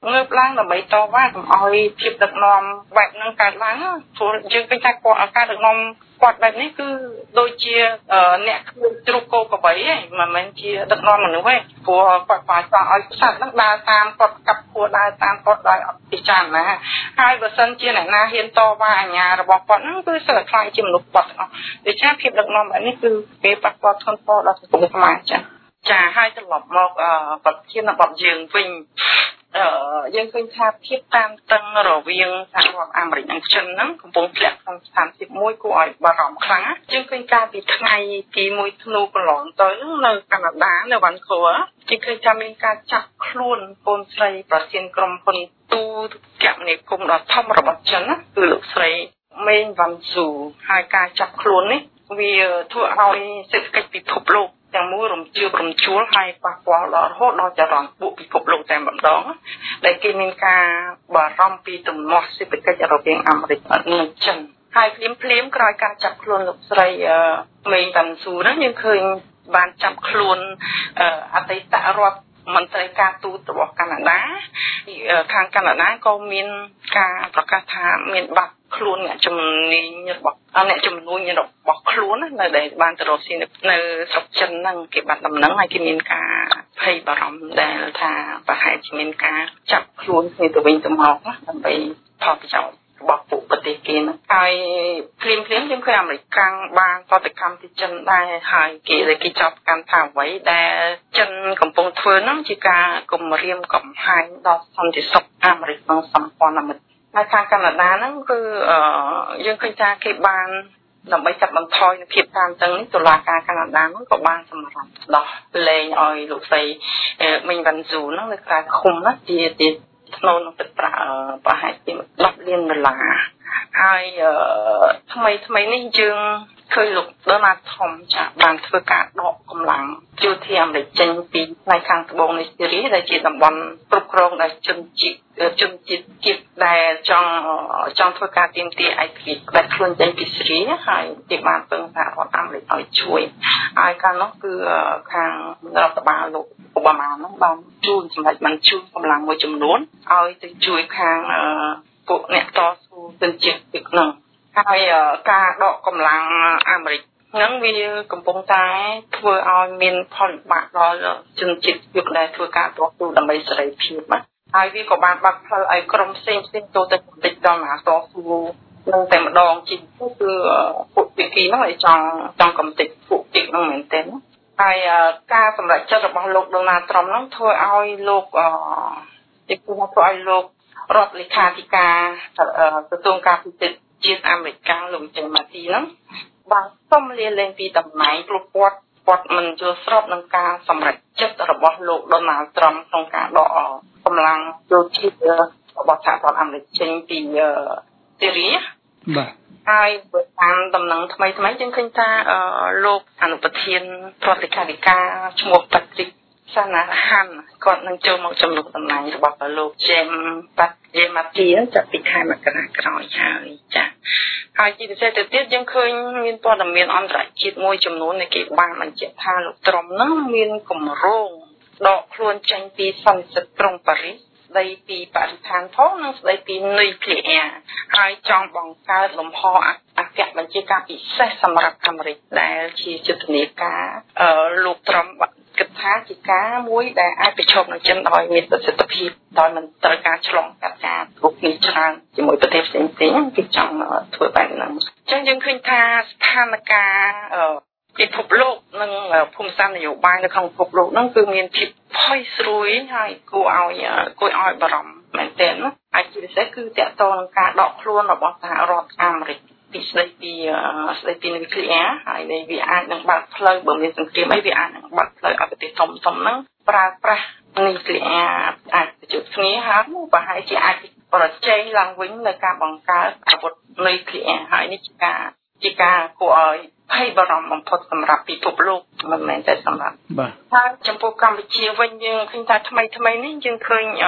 ងើបឡើងដើម្បីតវ៉ាកុំឲ្យភាពដឹកនាំបែបហ្នឹងកើតឡើងព្រោះយើងឃើញថាគាត់ការដឹកនាំគាត់បែបនេះគឺដូចជាអ្នកគ្មានទ្រុកគោកបីឯងមិនមែនជាដឹកនាំមនុស្សទេព្រោះគាត់បាចង់ឲ្យសត្វហ្នឹងដើរតាមគាត់កាប់ខួរដើរតាមគាត់ដោយអត់ពិចារណាហើយបើសិនជាអ្នកណាហ៊ានតវ៉ាអាជ្ញារបស់គាត់ហ្នឹងគឺសិលខ្លាចជាមនុស្សបាត់ទាំងអស់ដូច្នេះភាពដឹកនាំបែបនេះគឺវាប៉ះពាល់ធ្ងន់ធ្ងរដល់សង្គមខ្មែរចា៎ចាហើយត្រឡប់មកប្រធានបទយើងវិញអឺយើងឃើញថាភាពតានតឹងរវាងសហរដ្ឋអាមេរិកនិងចិនហ្នឹងកំពុងធ្លាក់ក្នុងស្ថានភាពមួយគួរឲ្យបារម្ភខ្លាំងយើងឃើញការពីថ្ងៃទីមួយធ្នូកន្លងទៅនៅកាណាដានៅវ៉ាន់ខូវគេឃើញថាមានការចាប់ខ្លួនកូនស្រីប្រធានក្រុមហ៊ុនទូគមនាគមន៍ដ៏ធំរបស់ចិនគឺលោកស្រីមេងវ៉ាន់ស៊ូហើយការចាប់ខ្លួននេះវាធ្វើឲ្យសេដ្ឋកិច្ចពិភពលោកទាំងមូលរំជើបរំជួលហើយប៉ះពាល់ដល់រហូតដល់ចរន្តពួកពិភពលោកតែម្ដងដែលគេមានការបារម្ភពីទំនាស់សេដ្ឋកិច្ចរវាងអាមេរិកនិងចិនហើយភ្លាមភ្លាមក្រោយការចាប់ខ្លួនលោកស្រីមេងវ៉ាន់ស៊ូហ្នឹងយើងឃើញបានចាប់ខ្លួនអតីតរដ្ឋមន្ត្រីការទូតរបស់កាណាដាខាងកាណាដាក៏មានការប្រកាសថាមានបាត់ខ្លួនអ្នកជំនាញរបស់អ្នកជំនួញរបស់ខ្លួននៅដែលបានទៅរកស៊ីនៅស្រុកចិនហ្នឹងគេបាត់ដំណឹងហើយគេមានការភ័យបារម្ភដែលថាប្រហែលជាមានការចាប់ខ្លួនគ្នាទៅវិញទៅមកដើម្បីផលប្រយោជន៍របស់ពួកប្រទេសគេហ្នឹងហើយភ្លាមភ្លាមយើងឃើញអាមេរិកកាំងបានប្រតិកម្មពីចិនដែរហើយគេគេចាប់កាន់ថាអ្វីដែលចិនកំពុងធ្វើហ្នឹងជាការគំរាមកំហែងដល់សន្តិសុខអាមេរិកនិងសម្ព័ន្ធមិត្តហើយខាងកាណាដាហ្នឹងគឺយើងឃើញថាគេបានដើម្បីកាត់បន្ថយនូវភាពតានតឹងនេះតុលាការកាណាដាហ្នឹងក៏បានសម្រេចដោះលែងឲ្យលោកស្រីមេងវ៉ាន់ស៊ូហ្នឹងនៅក្រៅឃុំណាជាទីស្នូលនឹងទឹកប្រាក់ប្រហែលជាដប់លានដុល្លារហើយថ្មីថ្មីនេះយើងឃើញលោកដូណាល់ថមចាបានធ្វើការដកកម្លាំងយោធាអាមេរិកចេញពីផ្នែកខាងត្បូងនៃស៊ីរីដែលជាតំបន់គ្រប់គ្រងដោយជនជាតិជនជាតិជាតិដែលចង់ចង់ធ្វើការទាមទារឯករាជ្យដែលខ្លួនចេញពីស៊ីរីហើយគេបានពឹងសហរដ្ឋអាមេរិកឲ្យជួយហើយកាលនោះគឺខាងរដ្ឋបាលលោកអូបាម៉ានោះបានជួយសម្រាប់បានជួយកម្លាំងមួយចំនួនឲ្យទៅជួយខាងពួកអ្នកតស៊ូជនជាតិពីក្នុងហើយការដកកម្លាំងអាមេរិកហ្នឹងវាកំពុងតែធ្វើឲ្យមានផលលំបាកដល់ជនជាតិយុគដែលធ្វើការតស៊ូដើម្បីសេរីភាពណាហើយវាក៏បានបាត់ផ្លូវឲ្យក្រុមផ្សេងផ្សេងចូលទៅកំទេចដល់មហាតស៊ូនឹងតែម្ដងជាគឺពួកពីគីហ្នឹងឲ្យចង់ចង់កំទេចពួកពីហ្នឹងមែនទេហើយការសម្រេចចិត្តរបស់លោកដូណាល់ត្រុំហ្នឹងធ្វើឲ្យលោកអឺគេគឺធ្វើឲ្យលោករដ្ឋលេខាធិការក្រសួងការពិភាក្សាជាតិអាមេរិកលោកចេញមកទីហ្នឹងបានសុំលាលែងពីតំណែងព្រោះគាត់គាត់មិនយល់ស្របនឹងការសម្រេចចិត្តរបស់លោកដូណាល់ត្រុំក្នុងការដកកម្លាំងយោធារបស់សហរដ្ឋអាមេរិកចេញពីស៊ីរីបាទហើយបើតាមដំណឹងថ្មីថ្មីយើងឃើញថាលោកអនុប្រធានរដ្ឋលេខាធិការឈ្មោះ Patrick Shanahan គាត់នឹងចូលមកជំនួសតំណែងរបស់លោក James Mattis ចាប់ពីខែមករាក្រោយហើយចា៎ហើយជាពិសេសទៅទៀតយើងឃើញមានព័ត៌មានអន្តរជាតិមួយចំនួនដែលគេបានបញ្ជាក់ថាលោកត្រុំនឹងមានគម្រោងដកខ្លួនចេញពីសន្និសីទក្រុងប៉ារីសស្ដីពីបរិស្ថានផងនិងស្ដីពីនុយក្លេអ៊ែរហើយចង់បង្កើតលំហអគ្គបញ្ជាការពិសេសសម្រាប់អាមេរិកដែលជាយុទ្ធនាការលោកត្រុំគិតថាជាការមួយដែលអាចប្រឈមនឹងចិនដោយមានប្រសិទ្ធភាពដោយមិនត្រូវការឆ្លងកាត់ការគ្រប់គ្រងច្រើនជាមួយប្រទេសផ្សេងៗគេចង់ធ្វើបែបហ្នឹងអញ្ចឹងយើងឃើញថាស្ថានភាពពិភពលោកនិងភូមិសាស្ត្រនយោបាយនៅក្នុងពិភពលោកហ្នឹងគឺមានភាពផុយស្រួយហើយគួរឲ្យគួរឲ្យបារម្ភមែនទែនណាហើយជាពិសេសគឺតកតងនឹងការដកខ្លួនរបស់សហរដ្ឋអាមេរិកពីស្ដីពីស្ដីពីនុយក្លេអ៊ែរហើយនេះវាអាចនឹងបាត់ផ្លូវបើមានសង្គ្រាមអីវាអាចនឹងបាត់ផ្លូវឲ្យប្រទេសធំៗហ្នឹងប្រើប្រាស់នុយក្លេអ៊ែរអាចទៅជួបគ្នាហើយប្រហែលជាអាចប្រជែងឡើងវិញនៅការបង្កើតអាវុធនុយក្លេអ៊ែរហើយនេះជាការជាការគួរឲ្យភ័យបារម្ភបំផុតសម្រាប់ពិភពលោកមិនមែនតែសម្រាប់បាទហើយចំពោះកម្ពុជាវិញយើងឃើញថាថ្មីថ្មីនេះយើងឃើញ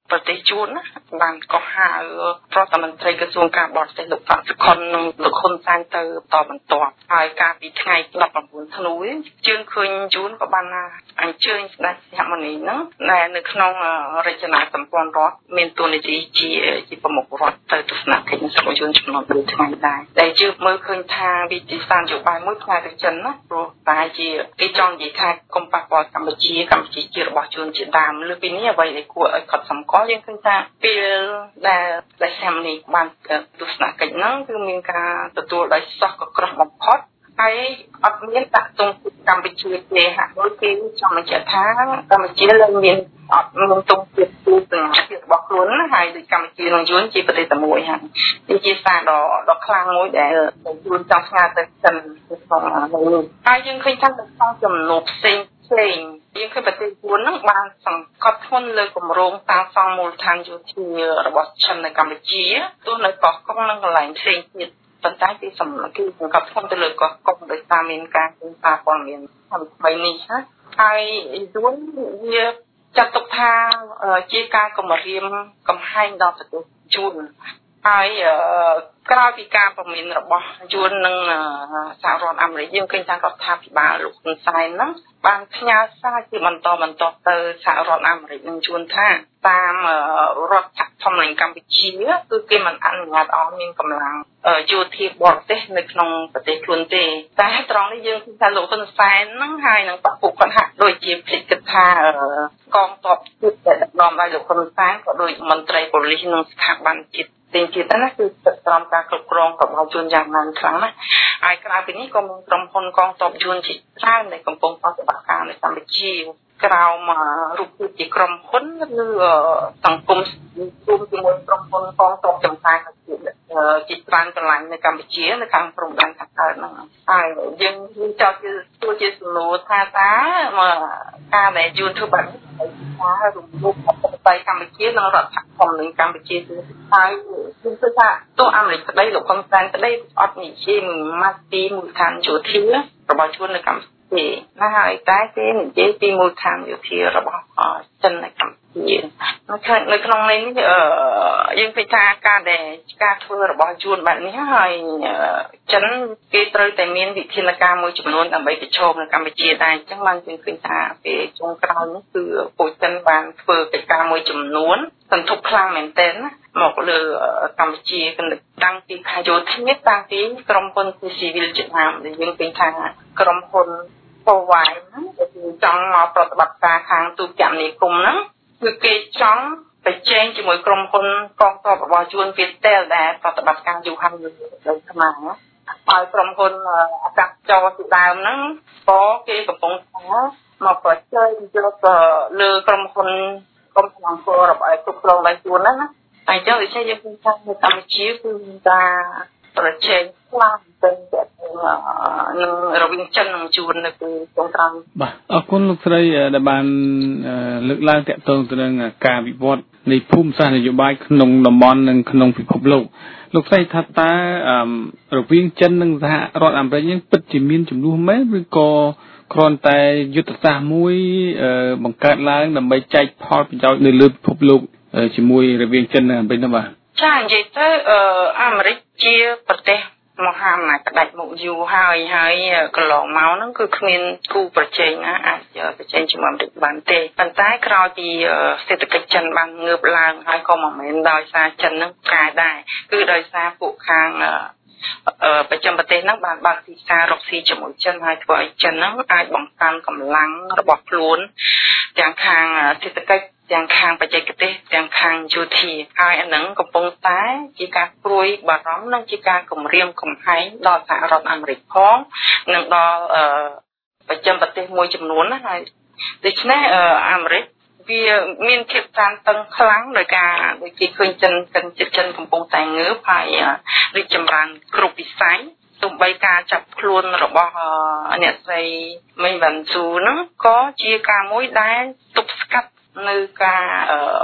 ប្រទេសជួនណាបានកោះហៅប្រធានមន្ត្រីក្រសួងការបរទេសលោកប៉ាសុខុននិងលោកហ៊ុនសែនទៅតបន្ទាប់ហើយកាលពីថ្ងៃដប់ប្រាំបួនធ្នូជឿនឃើញជួនក៏បានអញ្ជើញស្ដេចសីហមុនីហ្នឹងដែលនៅក្នុងរចនាសម្ព័ន្ធរដ្ឋមានតួនាទីជាជាប្រមុខរដ្ឋទៅទស្សនកិច្ចនៅស្រុកជួនចំនួនពីរថ្ងៃដែរដែលជឿមើលឃើញថាវិធីសាស្ត្រនយោបាយមួយផ្នែកទៅចិនណាព្រោះតែជាគេចង់និយាយថាកុំប៉ះពាល់កម្ពុជាកម្ពុជាជារបស់ជួនជាដើមលើពីនេះអ្វីដែលគួរឲ្យកត់សម្គាល់យើងឃើញថាពេលដែលដែលសាមនីបានទស្សនកិច្ចហ្នឹងគឺមានការទទួលដោយសោះក៏ក្រោះបំផុតហើយអត់មានតាក់ទងកម្ពុជាទេហាក់ដូចគេចង់បញ្ជាក់ថាកម្ពុជាលើមានអត់មានទងទៀតទូទៅរបស់ខ្លួនណាហើយដូចកម្ពុជានឹងយួនជាប្រទេសតែមួយហ្នឹងនេះជាសារដ៏ដ៏ខ្លាំងមួយដែលយួនចង់ស្នើទៅចិនក្នុងនេះហើយយើងឃើញថាក្នុងចំណុចផ្សេងផ្សេងយើងឃើញប្រទេសយួនហ្នឹងបានសង្កត់ធ្ងន់លើគម្រោងសាងសង់មូលដ្ឋានយោធារបស់ចិននៅកម្ពុជាទោះនៅកោះកុងនិងកន្លែងផ្សេងទៀតប៉ុន្តែគេសម្គាល់គឺសង្កត់ធ្ងន់ទៅលើកោះកុងដោយសារមានការគំរាមព័ត៌មានថ្មីនេះណាហើយយួនវាចាត់ទុកថាជាការគម្រាមកំហែងដល់ប្រទេសយួនហើយក្រោយពីការប្រមានរបស់យួននិងសហរដ្ឋអាមេរិកយើងឃើញថារដ្ឋាភិបាលលោកហ៊ុនសែនហ្នឹងបានផ្ញើសារជាបន្តបន្ទាប់ទៅសហរដ្ឋអាមេរិកនិងយួនថាតាមរដ្ឋធម្មនុញ្ញកម្ពុជាគឺគេមិនអនុញ្ញាតឲ្យមានកម្លាំងយោធាបរទេសនៅក្នុងប្រទេសខ្លួនទេតែត្រង់នេះយើងឃើញថាលោកហ៊ុនសែនហ្នឹងហើយនឹងបពុគាត់ហាក់ដូចជាភ្លេចគិតថាកងទ័ពជាតិដែលដឹកនាំដោយលោកហ៊ុនសែនក៏ដូចមន្ត្រីប៉ូលីសនិងស្ថាប័នជាតិទីជាតិណាគឺស្ថិតក្រោមការគ្រប់គ្រងរបស់យួនយ៉ាងណាខ្លាំងណាស់ហើយក្រៅពីនេះក៏មានក្រុមហ៊ុនកងទ័ពយួនជាច្រើនដែលកំពុងប្រតិបត្តិការនៅកម្ពុជាក្រោមរូបភាពជាក្រុមហ៊ុនឬសង្គមរួមជាមួយក្រុមហ៊ុនកងទ័ពចំការជាច្រើនកន្លែងនៅកម្ពុជានៅខាងព្រំដែនខាងកើតហ្នឹងហើយយើងចង់ជាទោះជាសំណួរថាតើការដែលយួនធ្វើបែបនេះថារំលោភអធិបតេយ្យកម្ពុជានិងរដ្ឋធម្មនុញ្ញកម្ពុជាទៅហើយគឺថាទោះអាមេរិកក្តីលោកហ៊ុនសែនក្តីអត់និយាយមកពីមូលដ្ឋានយោធារបស់យួននៅកម្ពុជាណាហើយតែគេនិយាយពីមូលដ្ឋានយោធារបស់ចិននៅកម្ពុជានៅក្នុងនេះយើងឃើញថាការដែលការធ្វើរបស់យួនបែបនេះហើយចិនគេត្រូវតែមានវិធានការមួយចំនួនដើម្បីប្រឈមនៅកម្ពុជាដែរអញ្ចឹងបានយើងឃើញថាពេលចុងក្រោយនេះគឺពួកចិនបានធ្វើកិច្ចការមួយចំនួនសន្ធប់ខ្លាំងមែនទែនមកលើកម្ពុជាតាំងពីខែយោធាតាំងពីក្រុមហ៊ុនស៊ីវិលជាដើមដែលយើងឃើញថាក្រុមហ៊ុនពោវ៉ៃហ្នឹងដែលចង់មកប្រតិបត្តិការខាងទូតគមនាគមន៍ហ្នឹងគឺគេចង់ប្រជែងជាមួយក្រុមហ៊ុនកងទ័ពរបស់យួនពីតែលដែលប្រតិបត្តិការយូរហើយនៅខ្មែរហើយក្រុមហ៊ុនអាកាសចរជាដើមហ្នឹងក៏គេកំពុងថាមកប្រជែងយកលើក្រុមហ៊ុនក្រុមហ៊ុនអង្គររបស់គ្រប់គ្រងដោយយួនហ្នឹងណាហើយចឹងវិជាយើងឃើញថានៅកម្ពុជាគឺការប្រជែងខ្លាំងទៅនឹងរវាងចិននិងយួននៅពីចុងក្រោយបាទអរគុណលោកស្រីដែលបានលើកឡើងទាក់ទងទៅនឹងការវិវត្តនៃភូមិសាស្ត្រនយោបាយក្នុងតំបន់និងក្នុងពិភពលោកលោកស្រីថាតើរវាងចិននិងសហរដ្ឋអាមេរិកនេះពិតជាមានចំនួនមែនឬក៏គ្រាន់តែយុទ្ធសាស្ត្រមួយបង្កើតឡើងដើម្បីចែកផលប្រយោជន៍នៅលើពិភពលោកជាមួយរវាងចិននិងអាមេរិកនោះបាទចានិយាយទៅអាមេរិកជាប្រទេសមហាអំណាចផ្ដាច់មុខយូរហើយហើយកន្លងមកហ្នឹងគឺគ្មានគូប្រជែងណាអាចប្រជែងជាមួយអាមេរិកបានទេប៉ុន្តែក្រោយពីសេដ្ឋកិច្ចចិនបានងើបឡើងហើយក៏មិនមែនដោយសារចិនហ្នឹងកែដែរគឺដោយសារពួកខាងប្រចាំប្រទេសហ្នឹងបានបើកទីផ្សាររកស៊ីជាមួយចិនហើយធ្វើឲ្យចិនហ្នឹងអាចបង្កើនកម្លាំងរបស់ខ្លួនទាំងខាងសេដ្ឋកិច្ចទាំងខាងបច្ចេកទេសទាំងខាងយោធាហើយអានឹងកំពុងតែជាការព្រួយបារម្ភនិងជាការគំរាមកំហែងដល់សហរដ្ឋអាមេរិកផងនិងដល់ប្រចាំប្រទេសមួយចំនួនណាហើយដូច្នេះអាមេរិកវាមានភាពតានតឹងខ្លាំងដោយការដូចគេឃើញចិនចិនចិនកំពុងតែងើបហើយរីកចម្រើនគ្រប់វិស័យទោះបីការចាប់ខ្លួនរបស់អ្នកស្រីមីវ៉ាន់ស៊ូហ្នឹងក៏ជាការមួយដែលទប់ស្កាត់នៅការ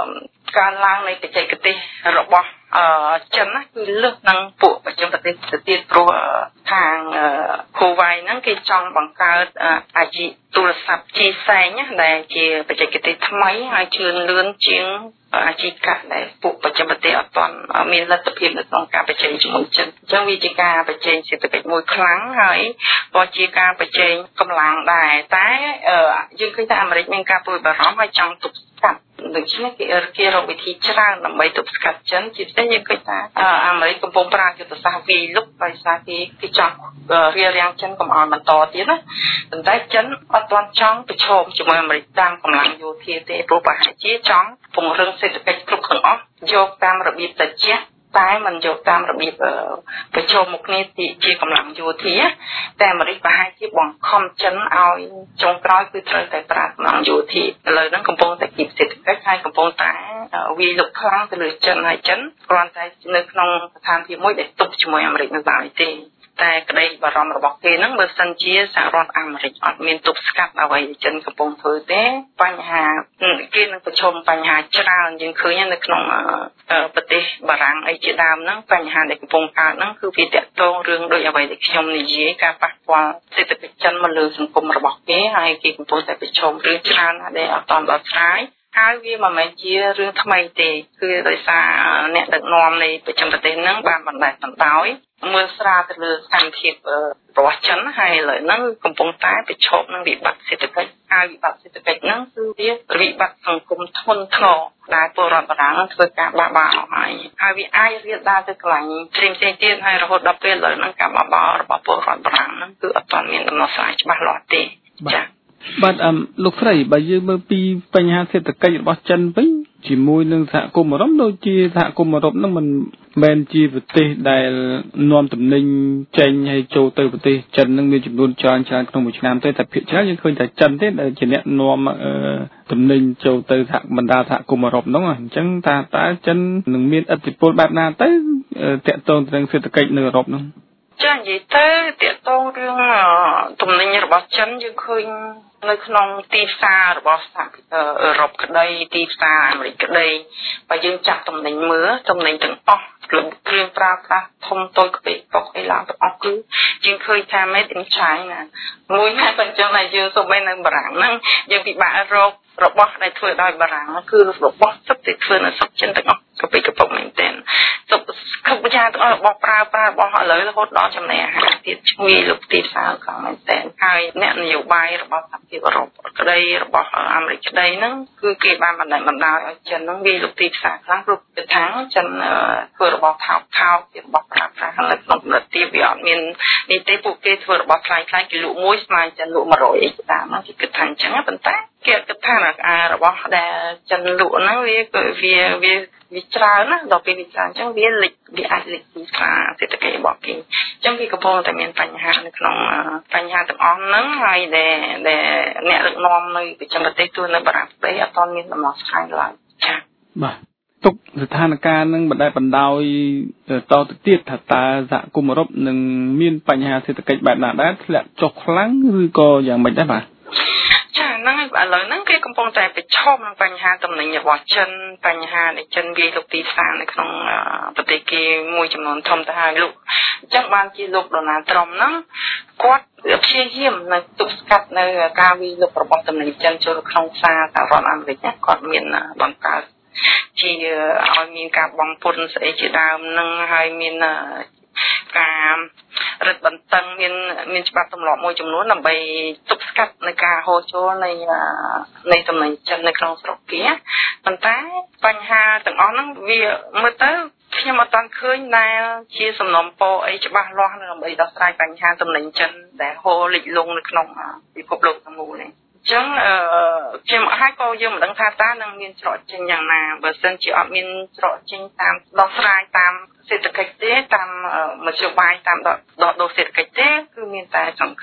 ការឡើងនៃបច្ចេកទេសរបស់អឺចិនណាគឺលើសនឹងពួកបច្ចេកទេសទៅទៀតព្រោះខាងហ៊ូវ៉ៃហ្នឹងគេចង់បង្កើតអាជីទូរស័ព្ទជីសែងណាដែលជាបច្ចេកទេសថ្មីហើយជឿនលឿនជាងអាជីកាដែលពួកបច្ចេកទេសអត់ទាន់មានលទ្ធភាពនៅក្នុងការប្រជែងជាមួយចិនអញ្ចឹងវាជាការប្រជែងសេដ្ឋកិច្ចមួយខ្លាំងហើយក៏ជាការប្រជែងកម្លាំងដែរតែយើងឃើញថាអាមេរិកមានការព្រួយបារម្ភហើយចង់ទប់ស្កាត់ដូច្នេះគេគេរកវិធីច្រើនដើម្បីទប់ស្កាត់ចិនជាពិសេសយើងឃើញថាអាមេរិកកំពុងប្រើយុទ្ធសាស្ត្រវាយលុកដោយសារគេគេចង់រារាំងចិនកុំឲ្យបន្តទៀតណាប៉ុន្តែចិនអត់ទាន់ចង់ប្រឈមជាមួយអាមេរិកតាមកម្លាំងយោធាទេព្រោះប្រហែលជាចង់ពង្រឹងសេដ្ឋកិច្ចគ្រប់ទាំងអស់យកតាមរបៀបត្រជាក់តែមិនយកតាមរបៀបប្រជុំមុខគ្នាជាកម្លាំងយោធាតែអាមេរិកប្រហែលជាបង្ខំចិនឲ្យចុងក្រោយគឺត្រូវតែប្រើកម្លាំងយោធាឥឡូវហ្នឹងកំពុងតែគៀបសេដ្ឋកិច្ចហើយកំពុងតែវាយលុកខ្លាំងទៅលើចិនហើយចិនគ្រាន់តែនៅក្នុងស្ថានភាពមួយដែលទប់ជាមួយអាមេរិកនៅឡើយទេតែក្តីបារម្ភរបស់គេហ្នឹងបើសិនជាសហរដ្ឋអាមេរិកអត់មានទប់ស្កាត់អ្វីចិនកំពុងធ្វើទេបញ្ហាគេនឹងប្រឈមបញ្ហាច្រើនយើងឃើញនៅក្នុងប្រទេសបារាំងអីជាដើមហ្នឹងបញ្ហាដែលកំពុងកើតហ្នឹងគឺវាតាក់ទងរឿងដូចអ្វីដែលខ្ញុំនិយាយការប៉ះពាល់សេដ្ឋកិច្ចចិនមកលើសង្គមរបស់គេហើយគេកំពុងតែប្រឈមរឿងច្រើនដែលអត់ទាន់ដោះស្រាយហើយវាមិនមែនជារឿងថ្មីទេគឺដោយសារអ្នកដឹកនាំនៃប្រចាំប្រទេសហ្នឹងបានបណ្តែតបណ្ដោយមើលស្រាលទៅលើសកម្មភាពរបស់ចិនហើយឥឡូវហ្នឹងកំពុងតែប្រឈមនឹងវិបត្តិសេដ្ឋកិច្ចហើយវិបត្តិសេដ្ឋកិច្ចហ្នឹងគឺវាវិបត្តិសង្គមធ្ងន់ធ្ងរដែលពលរដ្ឋបារាំងធ្វើការបះបោរហើយហើយវាអាចរៀបដាល់ទៅកន្លែងផ្សេងផ្សេងទៀតហើយរហូតដល់ពេលឥឡូវហ្នឹងការបះបោររបស់ពលរដ្ឋបារាំងហ្នឹងគឺអត់ទាន់មានដំណោះស្រាយច្បាស់លាស់ទេចា៎បាទអឹមលោកស្រីបើយើងមើលពីបញ្ហាសេដ្ឋកិច្ចរបស់ចិនវិញជាមួយនឹងសហគមន៍អឺរ៉ុបដូចជាសហគមន៍អឺរ៉ុបហ្នឹងមិនមែនជាប្រទេសដែលនាំទំនិញចេញហើយចូលទៅប្រទេសចិនហ្នឹងមានចំនួនច្រើនច្រើនក្នុងមួយឆ្នាំទេតែភាគច្រើនយើងឃើញតែចិនទេដែលជាអ្នកនាំទំនិញចូលទៅសហបណ្ដាសហគមន៍អឺរ៉ុបហ្នឹងអញ្ចឹងតើតើចិននឹងមានឥទ្ធិពលបែបណាទៅតាក់ទងទៅនឹងសេដ្ឋកិច្ចនៅអឺរ៉ុបហ្នឹងចានិយាយទៅតាក់ទងរឿងទំនិញរបស់ចិនយើងឃើញនៅក្នុងទីផ្សាររបស់សហអឺរ៉ុបក្តីទីផ្សារអាមេរិកក្តីបើយើងចាប់ទំនិញមើលទំនិញទាំងអស់គ្រឿងប្រើប្រាស់ធំតូចក្បេកប៉ុកអីឡើងទាំងអស់គឺយើងឃើញថា made in China មួយណាក៏ចឹងដែរយើងសូម្បីនៅបារាំងហ្នឹងយើងពិបាករករបស់ដែលធ្វើដោយបារាំងគឺរបស់សុទ្ធតែធ្វើនៅស្រុកចិនទាំងអស់ក្បេកក្ប៉ុកមែនទែនសុទ្ធគ្រប់យ៉ាងទាំងអស់របស់ប្រើប្រាស់របស់ឥឡូវរហូតដល់ចំណីអាហារទៀតជួយលុបទីផ្សារខ្លាំងមែនទែនហើយអ្នកនយោបាយរបស់សហភាពអឺរ៉ុបក្តីរបស់អាមេរិកក្តីហ្នឹងគឺគេបានបណ្ដេញបណ្ដោយឲ្យចិនហ្នឹងវាលុបទីផ្សារខ្លាំងព្រោះគេថាចិនធ្វើរបស់ថោកថោកជារបស់ប្រើប្រាស់នៅក្នុងផលិតទីវាអត់មាននេះទេពួកគេធ្វើរបស់ថ្លៃថ្លៃគេលក់មួយស្មើចិនលក់one hundredអីតាមហ្នឹងគេគិតថាអញ្ចឹងប៉ុន្តែគេគិតថាអារបស់ដែលចិនលក់ហ្នឹងវាវាវាវាច្រើនណាដល់ពេលវាច្រើនអញ្ចឹងវាលិចវាអាចលិចទីផ្សារសេដ្ឋកិច្ចរបស់គេអញ្ចឹងវាកំពុងតែមានបញ្ហានៅក្នុងបញ្ហាទាំងអស់ហ្នឹងហើយដែលដែលអ្នកដឹកនាំនៅប្រចាំប្រទេសទូនៅបារាំងស្ដីអត់ទាន់មានដំណោះស្រាយឡើយចា៎បាទទុកស្ថានភាពនឹងបណ្តែតបណ្ដោយតទៅទៀតថាតើសហគមន៍អឺរ៉ុបនឹងមានបញ្ហាសេដ្ឋកិច្ចបែបណាដែរធ្លាក់ចុះខ្លាំងឬក៏យ៉ាងម៉េចដែរបាទចាហ្នឹងឥឡូវហ្នឹងគេកំពុងតែប្រឈមនឹងបញ្ហាទំនិញរបស់ចិនបញ្ហាដែលចិនវាយលុកទីផ្សារនៅក្នុងប្រទេសគេមួយចំនួនធំទៅហើយលោកអញ្ចឹងបានជាលោកដូណាល់ត្រុំហ្នឹងគាត់ព្យាយាមនៅទប់ស្កាត់នៅការវាយលុករបស់ទំនិញចិនចូលក្នុងផ្សារសហរដ្ឋអាមេរិកគាត់មានបង្កើតជាឲ្យមានការបង់ពន្ធស្អីជាដើមនឹងហើយមានការរឹតបន្តឹងមានមានច្បាប់ទម្លាប់មួយចំនួនដើម្បីទប់ស្កាត់នៃការហូរចូលនៃនៃទំនិញចិននៅក្នុងស្រុកគេប៉ុន្តែបញ្ហាទាំងអស់ហ្នឹងវាមើលទៅខ្ញុំអត់ទាន់ឃើញដែលជាសំណុំពរអីច្បាស់លាស់ដើម្បីដោះស្រាយបញ្ហាទំនិញចិនដែលហូរលិចលង់នៅក្នុងពិភពលោកទាំងមូលនេះអញ្ចឹងអឺខ្ញុំហើយក៏យើងមិនដឹងថាតើនឹងមានច្រកចេញយ៉ាងណាបើសិនជាអត់មានច្រកចេញតាមដោះស្រាយតាមសេដ្ឋកិច្ចទេតាមមធ្យោបាយតាមដកដូរសេដ្ឋកិច្ចទេគឺមានតែសង្គ្រាម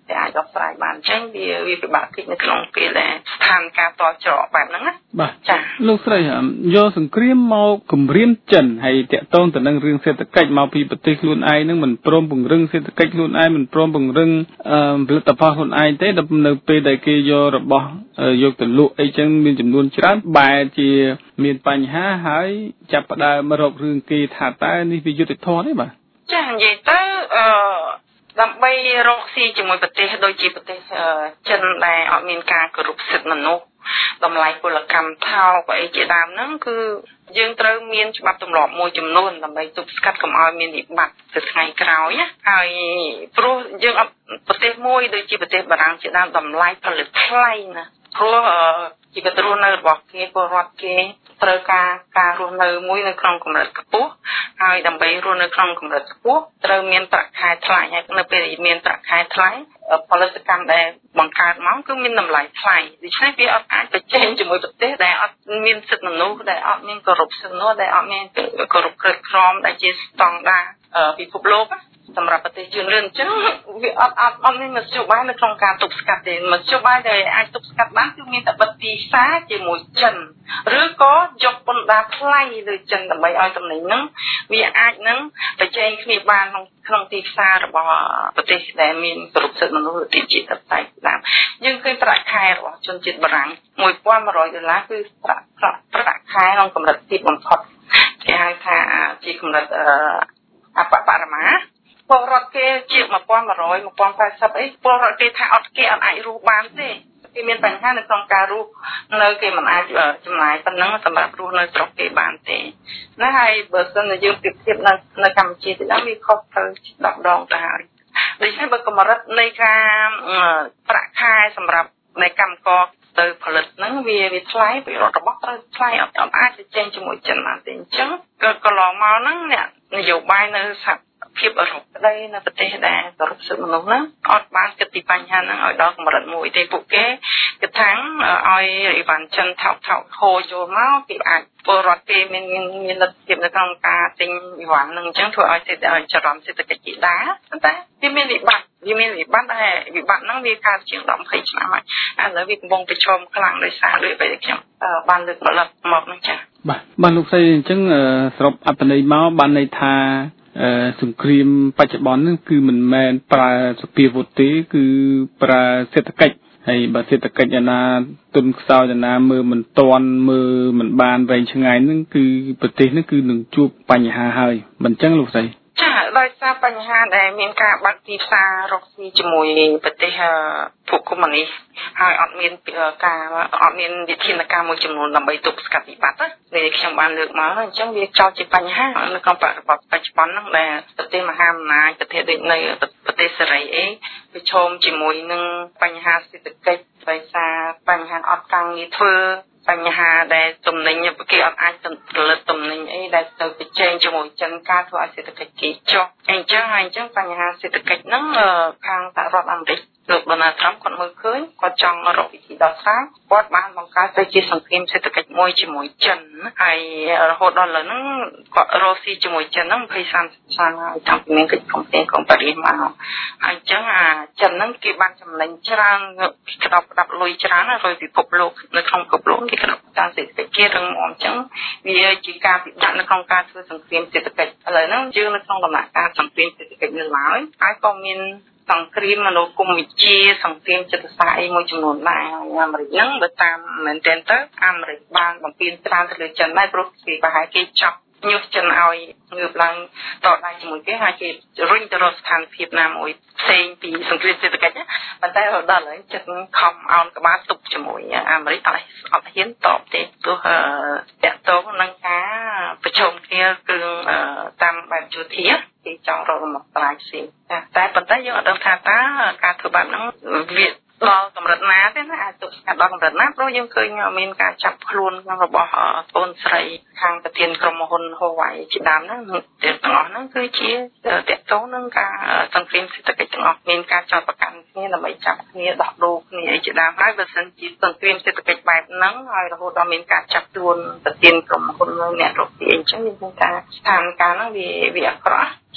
តែអាចដោះស្រាយបានអញ្ចឹងវាវាពិបាកតិចនៅក្នុងពេលដែលស្ថានភាពតច្រកបែបហ្នឹងណាបាទចាលោកស្រីយកសង្គ្រាមមកគម្រាមចិនហើយតាក់ទងទៅនឹងរឿងសេដ្ឋកិច្ចមកពីប្រទេសខ្លួនឯងហ្នឹងមិនព្រមពង្រឹងសេដ្ឋកិច្ចខ្លួនឯងមិនព្រមពង្រឹងផលិតផលខ្លួនឯងទេដល់នៅពេលដែលគេយករបស់យកទៅលក់អីចឹងមានចំនួនច្រើនបែរជាមានបញ្ហាហើយចាប់ផ្ដើមរករឿងគេថាតើនេះវាយុត្តិធម៌ទេបាទចានិយាយទៅអឺដើម្បីរកស៊ីជាមួយប្រទេសដូចជាប្រទេសចិនដែលអត់មានការគោរពសិទ្ធិមនុស្សតម្លៃពលកម្មថោកអីជាដើមហ្នឹងគឺយើងត្រូវមានច្បាប់ទម្លាប់មួយចំនួនដើម្បីទប់ស្កាត់កុំឲ្យមានវិបត្តិទៅថ្ងៃក្រោយណាហើយព្រោះយើងអត់ប្រទេសមួយដូចជាប្រទេសបារាំងជាដើមតម្លៃផលិតថ្លៃណាព្រោះជីវិតរស់នៅរបស់គេពលរដ្ឋគេត្រូវការការរស់នៅមួយនៅក្នុងកម្រិតខ្ពស់ហើយដើម្បីរស់នៅក្នុងកម្រិតខ្ពស់ត្រូវមានប្រាក់ខែថ្លៃហើយនៅពេលមានប្រាក់ខែថ្លៃផលិតកម្មដែលបង្កើតមកគឺមានតម្លៃថ្លៃដូច្នេះវាអត់អាចប្រជែងជាមួយប្រទេសដែលអត់មានសិទ្ធិមនុស្សដែលអត់មានគោរពសិទ្ធិមនុស្សដែលអត់មានគោរពក្រឹតក្រមដែលជាស្តង់ដារពិភពលោកសម្រាប់ប្រទេសជឿនលឿនអញ្ចឹងវាអត់អត់អត់មានមធ្យោបាយនៅក្នុងការទប់ស្កាត់ទេមធ្យោបាយដែលអាចទប់ស្កាត់បានគឺមានតែបិទទីផ្សារជាមួយចិនឬក៏យកពន្ធដារថ្លៃលើចិនដើម្បីឲ្យតំណែងហ្នឹងវាអាចនឹងប្រជែងគ្នាបានក្នុងក្នុងទីផ្សាររបស់ប្រទេសដែលមានគោរពសិទ្ធិមនុស្សទីជាតិតែតាមយើងឃើញប្រាក់ខែរបស់ជនជាតិបារាំងមួយពាន់មួយរយដុល្លារគឺប្រាក់ប្រាក់ខែក្នុងកម្រិតទាបបំផុតគេហៅថាជាកម្រិតអបបរមាពលរដ្ឋគេជាmột nghìn một trăm, một nghìn tám mươiអីពលរដ្ឋគេថាអត់គេអត់អាចរស់បានទេគេមានបញ្ហានៅក្នុងការរស់នៅគេមិនអាចចំណាយប៉ុណ្ណឹងសម្រាប់រស់នៅស្រុកគេបានទេណាហើយបើសិនជាយើងប្រៀបធៀបនៅនៅកម្ពុជាទៅដល់វាខុសទៅដប់ដងទៅហើយដូច្នេះបើកម្រិតនៃការប្រាក់ខែសម្រាប់នៃកម្មករទៅផលិតហ្នឹងវាវាថ្លៃពីរដ្ឋរបស់ត្រូវថ្លៃអត់អាចទៅចេញជាមួយចិនបានទេអញ្ចឹងក៏កន្លងមកហ្នឹងអ្នកនយោបាយនៅសហភាពអឺរ៉ុបក្តីនៅប្រទេសដែលគោរពសិទ្ធិមនុស្សហ្នឹងអត់បានគិតពីបញ្ហាហ្នឹងឲ្យដល់កម្រិតមួយទេពួកគេគិតថាឲ្យអីវ៉ាន់ចិនថោកថោកហូរចូលមកគេអាចពលរដ្ឋគេមានមានលទ្ធភាពនៅក្នុងការទិញអីវ៉ាន់ហ្នឹងអញ្ចឹងធ្វើឲ្យសេដ្ឋកិច្ចចរន្តសេដ្ឋកិច្ចជាដាប៉ុន្តែវាមានវិបត្តិវាមានវិបត្តិដែរវិបត្តិហ្នឹងវាកើតជាងដប់ยี่สิบឆ្នាំហើយឥឡូវវាកំពុងប្រឈមខ្លាំងដោយសារដូចពេលខ្ញុំបានលើកមកមកហ្នឹងចា៎បាទបាទលោកស្រីអញ្ចឹងសរុបអត្ថន័យមកបានន័យថាសង្គ្រាមបច្ចុប្បន្នហ្នឹងគឺមិនមែនប្រើសភាវុធទេគឺប្រើសេដ្ឋកិច្ចហើយបើសេដ្ឋកិច្ចអាណាទុនខ្សោយអាណាមើលមិនតាន់មើលមិនបានវែងឆ្ងាយហ្នឹងគឺប្រទេសហ្នឹងគឺនឹងជួបបញ្ហាហើយមិនអញ្ចឹងលោកស្រីចាដោយសារបញ្ហាដែលមានការបាត់ទីផ្សាររកស៊ីជាមួយប្រទេសពួកកុម្មុយនីសហើយអត់មានការអត់មានវិធានការមួយចំនួនដើម្បីទប់ស្កាត់វិបត្តិនេះខ្ញុំបានលើកមកអញ្ចឹងវាចោទជាបញ្ហានៅក្នុងបរិបទបច្ចុប្បន្នហ្នឹងដែលប្រទេសមហាអំណាចប្រទេសដូចនៅប្រទេសសេរីអីប្រឈមជាមួយនឹងបញ្ហាសេដ្ឋកិច្ចដោយសារបញ្ហាអត់ការងារធ្វើបញ្ហាដែលទំនិញគេអត់អាចផលិតទំនិញអីដែលទៅប្រជែងជាមួយចិនការធ្វើឲ្យសេដ្ឋកិច្ចគេចុះអញ្ចឹងហើយអញ្ចឹងបញ្ហាសេដ្ឋកិច្ចហ្នឹងខាងសហរដ្ឋអាមេរិកលោក Donald Trump គាត់មើលឃើញគាត់ចង់រកវិធីដោះស្រាយគាត់បានបង្កើតទៅជាសង្គ្រាមសេដ្ឋកិច្ចមួយជាមួយចិនហើយរហូតដល់ឥឡូវហ្នឹងគាត់រកស៊ីជាមួយចិនហ្នឹងยี่สิบ 30ឆ្នាំហើយតាំងពីមានកិច្ចព្រមព្រៀងកុំប៉ារីសមកអញ្ចឹងអាចិនហ្នឹងគេបានចំណេញច្រើនក្តោបក្តាប់លុយច្រើនហើយពិភពលោកនៅក្នុងពិភពលោកគេក្តោបតាមសេដ្ឋកិច្ចគេរឹងមាំអញ្ចឹងវាជាការពិបាកនៅក្នុងការធ្វើសង្គ្រាមសេដ្ឋកិច្ចឥឡូវហ្នឹងយើងនៅក្នុងដំណាក់កាលសង្គ្រាមសេដ្ឋកិច្ចនៅឡើយហើយក៏មានសង្គ្រាមមនោគមវិជ្ជាសង្គ្រាមចិត្តសាស្ត្រអីមួយចំនួនដែរអាមេរិកហ្នឹងបើតាមមែនទែនទៅអាមេរិកបានបំពេញច្រើនទៅលើចិនដែរព្រោះគេប្រហែលគេចាប់ញុះចិនឲ្យងើបឡើងតដៃជាមួយគេហើយគេរុញទៅរកស្ថានភាពណាមួយផ្សេងពីសង្គ្រាមសេដ្ឋកិច្ចប៉ុន្តែដល់ហើយចិត្តខំអោនក្បាលទប់ជាមួយអាមេរិកអត់អត់ហ៊ានតបទេព្រោះតាក់ទងនឹងការប្រជុំគ្នាគឺតាមបែបយោធាគេចង់រកមកស្រាយផ្សេងតែប៉ុន្តែយើងអត់ដឹងថាតើការធ្វើបែបហ្នឹងវាដល់កម្រិតណាទេណាអាចទប់ស្កាត់ដល់កម្រិតណាព្រោះយើងឃើញមានការចាប់ខ្លួនរបស់អូនស្រីខាងប្រធានក្រុមហ៊ុន Huawei ជាដើមហ្នឹងទាំងអស់ហ្នឹងគឺជាតកតងនឹងការសង្គ្រាមសេដ្ឋកិច្ចទាំងអស់មានការចោទប្រកាន់គ្នាដើម្បីចាប់គ្នាដោះដូរគ្នាអីជាដើមហើយបើសិនជាសង្គ្រាមសេដ្ឋកិច្ចបែបហ្នឹងហើយរហូតដល់មានការចាប់ខ្លួនប្រធានក្រុមហ៊ុនអ្នករកស៊ីអីចឹងយើងថាស្ថានភាពហ្នឹងវាវាអាក្រក់ចា៎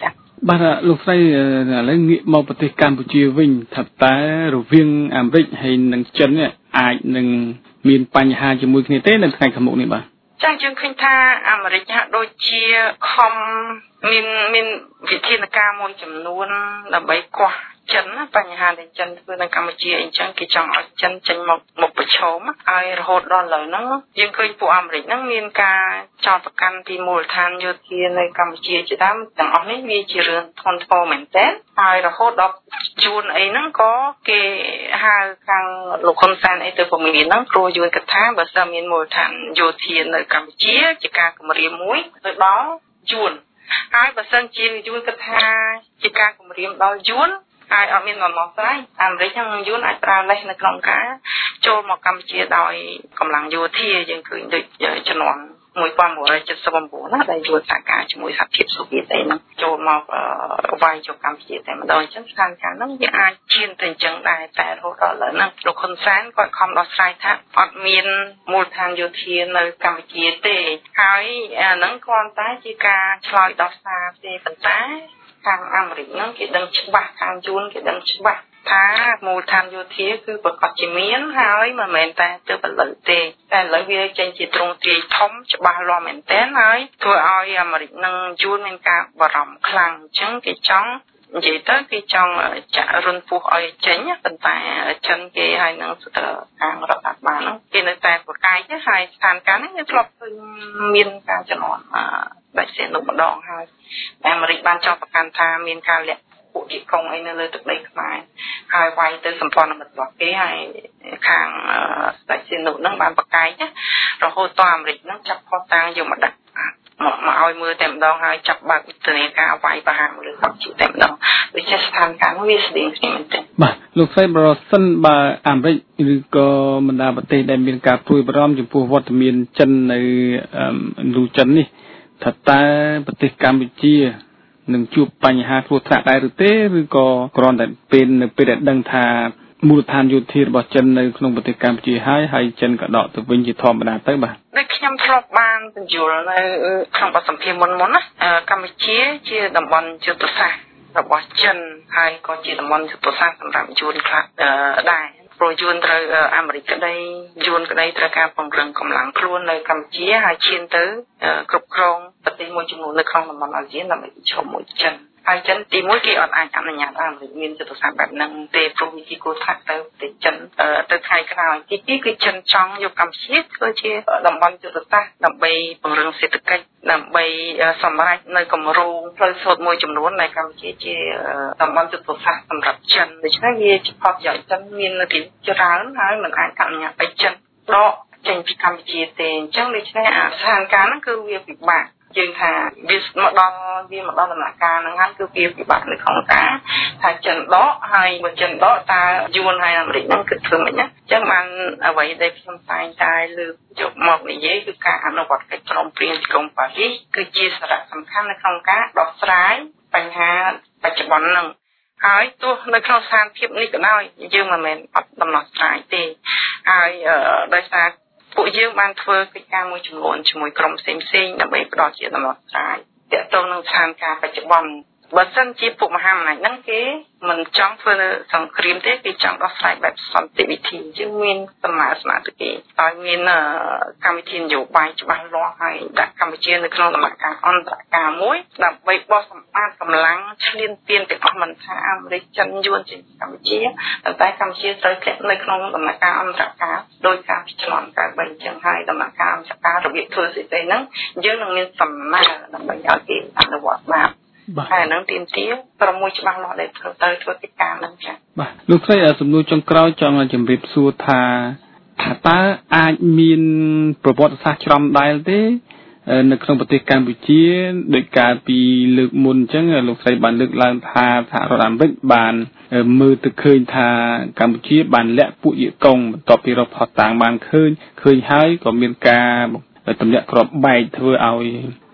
បាទលោកស្រីឥឡូវងាកមកប្រទេសកម្ពុជាវិញថាតើរវាងអាមេរិកហើយនិងចិននេះអាចនឹងមានបញ្ហាជាមួយគ្នាទេនៅថ្ងៃខាងមុខនេះបាទចា៎យើងឃើញថាអាមេរិកហាក់ដូចជាខំមានមានវិធានការមួយចំនួនដើម្បីកោះចិនណាបញ្ហាដែលចិនធ្វើនៅកម្ពុជាអញ្ចឹងគេចង់ឲ្យចិនចេញមកមកប្រឈមហើយរហូតដល់ឥឡូវហ្នឹងយើងឃើញពួកអាមេរិកហ្នឹងមានការចោទប្រកាន់ពីមូលដ្ឋានយោធានៅកម្ពុជាជាដើមទាំងអស់នេះវាជារឿងធ្ងន់ធ្ងរមែនទែនហើយរហូតដល់យួនអីហ្នឹងក៏គេហៅខាងលោកហ៊ុនសែនអីទៅពមៀនហ្នឹងព្រោះយួនគិតថាបើសិនមានមូលដ្ឋានយោធានៅកម្ពុជាជាការគម្រាមមួយទៅដល់យួនហើយបើសិនជាយួនគិតថាជាការគម្រាមដល់យួនហើយអត់មានដំណោះស្រាយអាមេរិកនិងយួនអាចប្រើលេសនៅក្នុងការចូលមកកម្ពុជាដោយកម្លាំងយោធាយើងឃើញដូចជំនាន់một nghìn chín trăm七十九ណាដែលយួនសហការជាមួយសហភាពសូវៀតអីហ្នឹងចូលមកវាយចូលកម្ពុជាតែម្ដងអញ្ចឹងស្ថានភាពហ្នឹងវាអាចឈានទៅអញ្ចឹងដែរតែរហូតដល់ឥឡូវហ្នឹងលោកហ៊ុនសែនគាត់ខំដោះស្រាយថាអត់មានមូលដ្ឋានយោធានៅកម្ពុជាទេហើយអាហ្នឹងគ្រាន់តែជាការឆ្លើយដោះសារទេប៉ុន្តែខាងអាមេរិកហ្នឹងគេដឹងច្បាស់ខាងយួនគេដឹងច្បាស់ថាមូលដ្ឋានយោធាគឺប្រកាសជាមានហើយមិនមែនតែទៅបលិទេតែឥឡូវវាចេញជាទ្រង់ទ្រាយធំច្បាស់លាស់មែនទែនហើយធ្វើឲ្យអាមេរិកនិងយួនមានការបារម្ភខ្លាំងអញ្ចឹងគេចង់និយាយទៅគេចង់ចាក់រុនពោះឲ្យចេញប៉ុន្តែចិនគេហើយនឹងខាងរដ្ឋាភិបាលហ្នឹងគេនៅតែប្រកែកហើយស្ថានភាពនេះវាធ្លាប់ឃើញមានការចំនួនដាច់សៀននោះម្ដងហើយអាមេរិកបានចោទប្រកាន់ថាមានការលាក់ពួកជាកងអីនៅលើទឹកដីខ្មែរហើយវាយទៅសម្ព័ន្ធមិត្តរបស់គេហើយខាងស្ដេចសៀននោះហ្នឹងបានប្រកែករហូតដល់អាមេរិកហ្នឹងចាប់ផុសតាំងយកមកដាក់មកមកឲ្យមើលតែម្ដងហើយចាប់បាក់វិធានការវាយប្រហារលើកម្ពុជាតែម្ដងដូចជាស្ថានភាពវាស្តីងគ្នាមែនទេបាទលោកស្រីប្រសិនបើអាមេរិកឬក៏បណ្ដាប្រទេសដែលមានការព្រួយបារម្ភចំពោះវត្តមានចិននៅលូចិននេះថាតើប្រទេសកម្ពុជានឹងជួបបញ្ហាគ្រោះថ្នាក់ដែរឬទេឬក៏គ្រាន់តែពេលនៅពេលដែលដឹងថាមូលដ្ឋានយោធារបស់ចិននៅក្នុងប្រទេសកម្ពុជាហើយហើយចិនក៏ដកទៅវិញជាធម្មតាទៅបាទដូចខ្ញុំធ្លាប់បានបញ្យល់នៅក្នុងបទសម្ភាសន៍មុនមុនណាកម្ពុជាជាតំបន់យុទ្ធសាស្ត្ររបស់ចិនហើយក៏ជាតំបន់យុទ្ធសាស្ត្រសម្រាប់យួនខ្លះដែរព្រោះយួនត្រូវអាមេរិកក្តីយួនក្តីត្រូវការពង្រឹងកម្លាំងខ្លួននៅកម្ពុជាហើយឈានទៅគ្រប់គ្រងប្រទេសមួយចំនួននៅក្នុងតំបន់អាស៊ានដើម្បីប្រឈមមួយចិនហើយចិនទីមួយគេអត់អាចអនុញ្ញាតអាមេរិកមានយុទ្ធសាស្ត្របែបហ្នឹងទេព្រោះវាជាគោលថាទៅប្រទេសចិនទៅថ្ងៃក្រោយទីពីរគឺចិនចង់យកកម្ពុជាធ្វើជាតំបន់យុទ្ធសាស្ត្រដើម្បីពង្រឹងសេដ្ឋកិច្ចដើម្បីសម្រេចនៅគម្រោងផ្លូវសូត្រមួយចំនួនដែលកម្ពុជាជាតំបន់យុទ្ធសាស្ត្រសម្រាប់ចិនដូច្នេះវាជាផលប្រយោជន៍ចិនមាននៅទីច្រើនហើយមិនអាចអនុញ្ញាតឲ្យចិនដកចេញពីកម្ពុជាទេអញ្ចឹងដូច្នេះអាស្ថានភាពហ្នឹងគឺវាពិបាកយើងថាវាមកដល់វាមកដល់ដំណាក់កាលហ្នឹងហើយគឺវាពិបាកនៅក្នុងការថាចិនដកហើយបើចិនដកតើយួនហើយអាមេរិកហ្នឹងគឺធ្វើមិនណាអញ្ចឹងបានអ្វីដែលខ្ញុំតែងតែលើកយកមកនិយាយគឺការអនុវត្តកិច្ចព្រមព្រៀងទីក្រុងប៉ារីសគឺជាសារៈសំខាន់នៅក្នុងការដោះស្រាយបញ្ហាបច្ចុប្បន្នហ្នឹងហើយទោះនៅក្នុងស្ថានភាពនេះក៏ដោយយើងមិនមែនអត់ដំណោះស្រាយទេហើយដោយសារពួកយើងបានធ្វើកិច្ចការមួយចំនួនជាមួយក្រុមផ្សេងៗដើម្បីផ្ដល់ជាដំណោះស្រាយទាក់ទងនឹងស្ថានភាពបច្ចុប្បន្នបើសិនជាពួកមហាអំណាចហ្នឹងគេមិនចង់ធ្វើសង្គ្រាមទេគេចង់ដោះស្រាយបែបសន្តិវិធីជាងមានដំណើរស្មារតីគេហើយមានកម្មវិធីនយោបាយច្បាស់លាស់ហើយដាក់កម្ពុជានៅក្នុងដំណាក់កាលអន្តរកាលមួយដើម្បីបោះសម្អាតកម្លាំងឈ្លានពានទាំងអស់មិនថាអាមេរិកចិនយួនចេញពីកម្ពុជាតែកម្ពុជាត្រូវធ្លាក់នៅក្នុងដំណាក់កាលអន្តរកាលដោយការពិចារណាការបែងចែកហើយដំណាក់កាលអន្តរកាលរបៀបធ្វើសេដ្ឋកិច្ចហ្នឹងយើងនឹងមានសំណើដើម្បីឲ្យគេអនុវត្តបានហើយនឹងទីមទីប្រមួយច្បាស់លាស់ដែលត្រូវទៅធ្វើកិច្ចការហ្នឹងចា៎បាទលោកស្រីសំណួរចុងក្រោយចង់ជម្រាបសួរថាថាតើអាចមានប្រវត្តិសាស្ត្រច្រំដែលទេនៅក្នុងប្រទេសកម្ពុជាដោយការពីលើកមុនអញ្ចឹងលោកស្រីបានលើកឡើងថាសហរដ្ឋអាមេរិកបានមើលទៅឃើញថាកម្ពុជាបានលាក់ពួកយាកុងបន្ទាប់ពីរកផុសតាំងបានឃើញឃើញហើយក៏មានការទម្លាក់គ្រាប់បែកធ្វើឲ្យ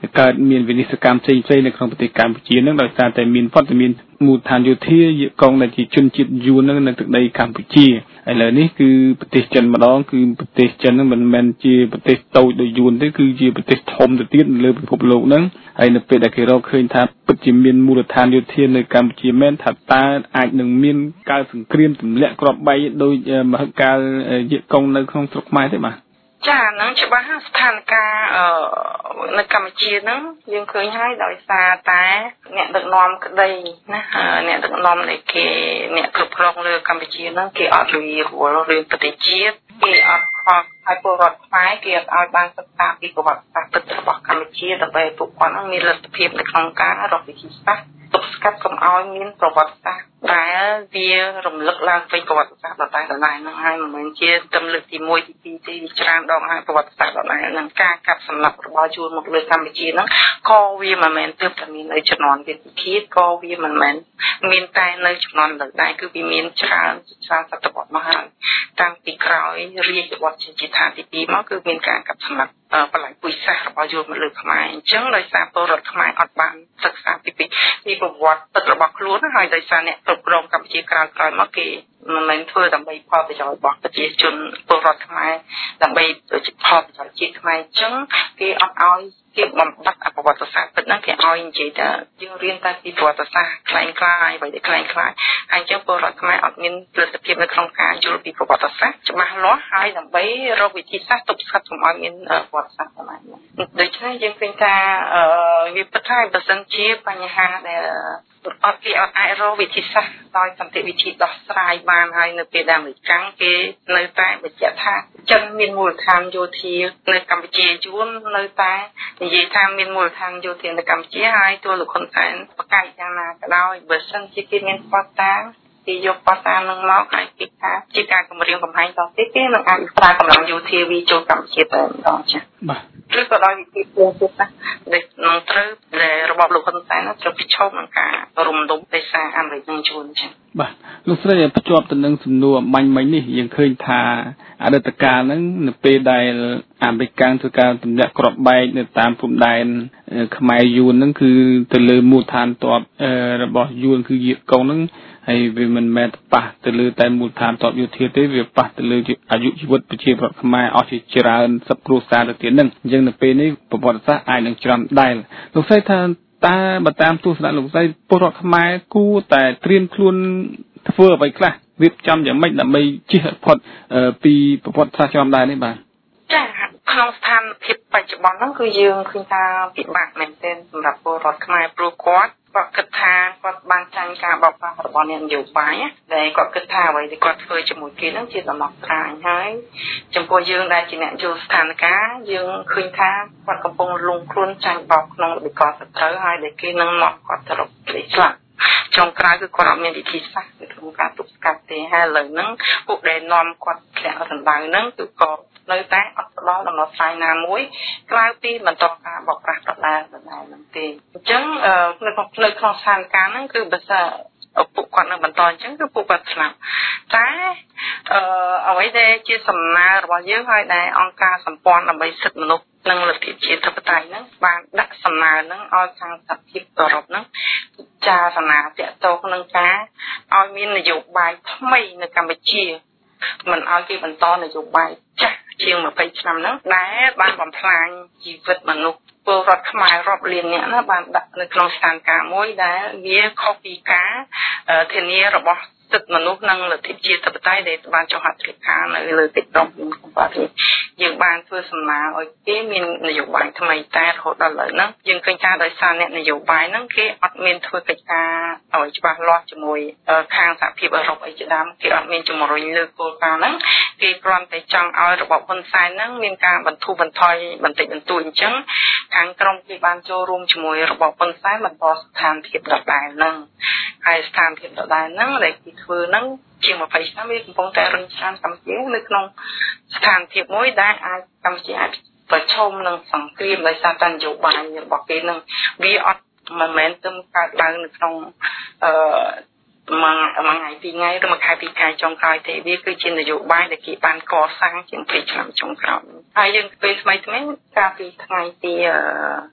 កើតមានវិនិស្សកម្មផ្សេងៗនៅក្នុងប្រទេសកម្ពុជានឹងដោយសារតែមានវត្តមានមូលដ្ឋានយោធាកងដែលជាជនជាតិយួននឹងនៅទឹកដីកម្ពុជាឥឡូវនេះគឺប្រទេសចិនម្ដងគឺប្រទេសចិននឹងមិនមែនជាប្រទេសតូចដូចយួនទេគឺជាប្រទេសធំទៅទៀតនៅលើពិភពលោកហ្នឹងហើយនៅពេលដែលគេរកឃើញថាពិតជាមានមូលដ្ឋានយោធានៅកម្ពុជាមែនថាតើអាចនឹងមានកើតសង្គ្រាមទម្លាក់គ្រាប់បែកដោយមហិកាលយកងនៅក្នុងស្រុកខ្មែរទេបាទចាហ្នឹងច្បាស់ស្ថានភាពនៅកម្ពុជាហ្នឹងយើងឃើញហើយដោយសារតែអ្នកដឹកនាំក្តីណាអ្នកដឹកនាំនៃគេអ្នកគ្រប់គ្រងលើកម្ពុជាហ្នឹងគេអត់រួយរួលរឿងប្រទេសជាតិគេអត់ខកឲ្យពលរដ្ឋខ្មែរគេអត់ឲ្យបានសិក្សាពីប្រវត្តិសាស្ត្រពិតរបស់កម្ពុជាដើម្បីពួកគាត់ហ្នឹងមានលទ្ធភាពនៅក្នុងការរកវិធីសាស្ត្រទប់ស្កាត់កុំឲ្យមានប្រវត្តិសាស្ត្រដែលវារំលឹកឡើងវិញប្រវត្តិសាស្ត្រដដែលៗហ្នឹងហើយមិនមែនជាតែលើកទីមួយទីពីរទីច្រើនដងហើយប្រវត្តិសាស្ត្រដដែលហ្នឹងការកាប់សម្លាប់របស់យួនមកលើកម្ពុជាហ្នឹងក៏វាមិនមែនទើបតែមាននៅជំនាន់វិធិក៏វាមិនមែនមានតែនៅជំនាន់លើដែរគឺវាមានច្រើនច្រើនសតវត្សមកហើយតាំងពីក្រោយរាជវត្តជាឋានទីពីរមកគឺមានការកាប់សម្លាប់បល្ល័ង្កពុយសាសរបស់យួនមកលើខ្មែរអញ្ចឹងដោយសារពលរដ្ឋខ្មែរអត់បានសិក្សាពីពីប្រវត្តិពិតរបស់ខ្លួនហើយដោយសារអ្នកគ្រប់គ្រងកម្ពុជាក្រោយក្រោយមកគេមិនមែនធ្វើដើម្បីផលប្រយោជន៍របស់ប្រជាជនពលរដ្ឋខ្មែរដើម្បីផលប្រយោជន៍ជាតិខ្មែរអញ្ចឹងគេអត់ឲ្យគេបំបត្តិប្រវត្តិសាស្ត្រពិតហ្នឹងគេឲ្យនិយាយថាយើងរៀនតែពីប្រវត្តិសាស្ត្រខ្លាំងខ្លាយអ្វីដែលខ្លាំងខ្លាយហើយអញ្ចឹងពលរដ្ឋខ្មែរអត់មានលទ្ធភាពនៅក្នុងការយល់ពីប្រវត្តិសាស្ត្រច្បាស់លាស់ហើយដើម្បីរកវិធីសាស្ត្រទប់ស្កាត់កុំឲ្យមានប្រវត្តិសាស្ត្រហ្នឹងដូច្នេះយើងឃើញថាវាពិតហើយបើសិនជាបញ្ហាដែលអត់គេអត់អាចរកវិធីសាស្ត្រដោយសន្តិវិធីដោះស្រាយបានហើយនៅពេលដែលអាមេរិកគេនៅតែបញ្ជាក់ថាចិនមានមូលដ្ឋានយោធានៅកម្ពុជាយួននៅតែនិយាយថាមានមូលដ្ឋានយោធានៅកម្ពុជាហើយទោះលោកហ៊ុនសែនប្រកែកយ៉ាងណាក៏ដោយបើសិនជាគេមានបទតាគេយកបទតានឹងមកហើយគេថាជាការគម្រាមកំហែងតទៅគេនឹងអាចប្រើកម្លាំងយោធាវាចូលកម្ពុជាតែម្ដងចា៎បាទឬក៏ដោយវិធីផ្សេងទៀតណាដែលនឹងត្រូវដែលរបបលោកហ៊ុនសែនត្រូវប្រឈមនឹងការរំលោភដោយសារអាមេរិកនឹងជួនចា៎បាទលោកស្រីភ្ជាប់ទៅនឹងសំណួរអំបញ្ញមិញនេះយើងឃើញថាអតីតកាលហ្នឹងនៅពេលដែលអាមេរិកធ្វើការទម្លាក់គ្រាប់បែកនៅតាមព្រំដែនខ្មែរយួនហ្នឹងគឺទៅលើមូលដ្ឋានទ័ពរបស់យួនគឺយៀតកុងហ្នឹងហើយវាមិនមែនប៉ះទៅលើតែមូលដ្ឋានទ័ពយោធាទេវាប៉ះទៅលើអាយុជីវិតប្រជាពលរដ្ឋខ្មែរអស់ជាច្រើនសិបគ្រួសារទៅទៀតហ្នឹងអញ្ចឹងនៅពេលនេះប្រវត្តិសាស្ត្រអាចនឹងច្រាំដែលលោកស្រីថាតើបើតាមទស្សនៈលោកស្រីពលរដ្ឋខ្មែរគួរតែត្រៀមខ្លួនធ្វើអ្វីខ្លះរៀបចំយ៉ាងម៉េចដើម្បីជៀសផុតពីប្រវត្តិសាស្ត្រច្រាំដែលនេះបាទចាក្នុងស្ថានភាពបច្ចុប្បន្នហ្នឹងគឺយើងឃើញថាពិបាកមែនទែនសម្រាប់ពលរដ្ឋខ្មែរព្រោះគាត់គាត់គិតថាគាត់បានចាញ់ការបោកប្រាស់របស់អ្នកនយោបាយដែលគាត់គិតថាអ្វីដែលគាត់ធ្វើជាមួយគេហ្នឹងជាដំណោះស្រាយហើយចំពោះយើងដែលជាអ្នកយល់ស្ថានភាពយើងឃើញថាគាត់កំពុងលងខ្លួនចាញ់បោកក្នុងរបបកសត្រូវហើយដែលគេនឹងមកគាត់ទៅរកព្រៃស្លាប់ចុងក្រោយគឺគាត់អត់មានវិធីសាស្ត្រនៅក្នុងការទប់ស្កាត់ទេហើយឥឡូវហ្នឹងពួកដែលនាំគាត់ធ្លាក់រណ្ដៅហ្នឹងគឺក៏នៅតែអត់ផ្ដល់ដំណោះស្រាយណាមួយក្រៅពីបន្តការបោកប្រាស់ដដែលដដែលហ្នឹងទេអញ្ចឹងនៅក្នុងផ្លូវក្នុងស្ថានភាពហ្នឹងគឺបើសិនពួកគាត់នៅបន្តអញ្ចឹងគឺពួកគាត់ស្លាប់តែអឺអ្វីដែលជាសំណើរបស់យើងហើយដែលអង្គការសម្ព័ន្ធដើម្បីសិទ្ធិមនុស្សនិងលទ្ធិជាតិធិបតេយ្យហ្នឹងបានដាក់សំណើហ្នឹងឲ្យខាងសហភាពអឺរ៉ុបហ្នឹងពិចារណាទាក់ទងនឹងការឲ្យមាននយោបាយថ្មីនៅកម្ពុជាមិនឲ្យគេបន្តនយោបាយចាស់ជាងยี่สิบឆ្នាំហ្នឹងដែលបានបំផ្លាញជីវិតមនុស្សពលរដ្ឋខ្មែររាប់លានអ្នកណាបានដាក់នៅក្នុងស្ថានភាពមួយដែលវាខុសពីការធានារបស់សិទ្ធិមនុស្សនិងលទ្ធិជាតិធិបតេយ្យដែលបានចុះហត្ថលេខានៅលើទីក្រុងភ្នំពេញបាទយើងបានធ្វើសំណើឲ្យគេមាននយោបាយថ្មីតែរហូតដល់ឥឡូវហ្នឹងយើងឃើញថាដោយសារអ្នកនយោបាយហ្នឹងគេអត់មានធ្វើកិច្ចការឲ្យច្បាស់លាស់ជាមួយខាងសហភាពអឺរ៉ុបអីជាដើមគេអត់មានជំរុញលើគោលការណ៍ហ្នឹងគេគ្រាន់តែចង់ឲ្យរបបហ៊ុនសែនហ្នឹងមានការបន្ធូរបន្ថយបន្តិចបន្តួចអញ្ចឹងខាងក្រុមគេបានចូលរួមជាមួយរបបហ៊ុនសែនបន្តស្ថានភាពដដែលហ្នឹងហើយស្ថានភាពដដែលហ្នឹងដែលគេធ្វើហ្នឹងជាងยี่สิบឆ្នាំវាកំពុងតែរឹងច្រានកម្ពុជានៅក្នុងស្ថានភាពមួយដែលអាចកម្ពុជាអាចប្រឈមនឹងសង្គ្រាមដោយសារតែនយោបាយរបស់គេនឹងវាអត់មិនមែនទៅកើតឡើងនៅក្នុងអឺមួយមួយថ្ងៃពីរថ្ងៃឬមួយខែពីរខែចុងក្រោយទេវាគឺជានយោបាយដែលគេបានកសាងជាងពីរឆ្នាំចុងក្រោយហើយយើងពេលថ្មីថ្មីកាលពីថ្ងៃទី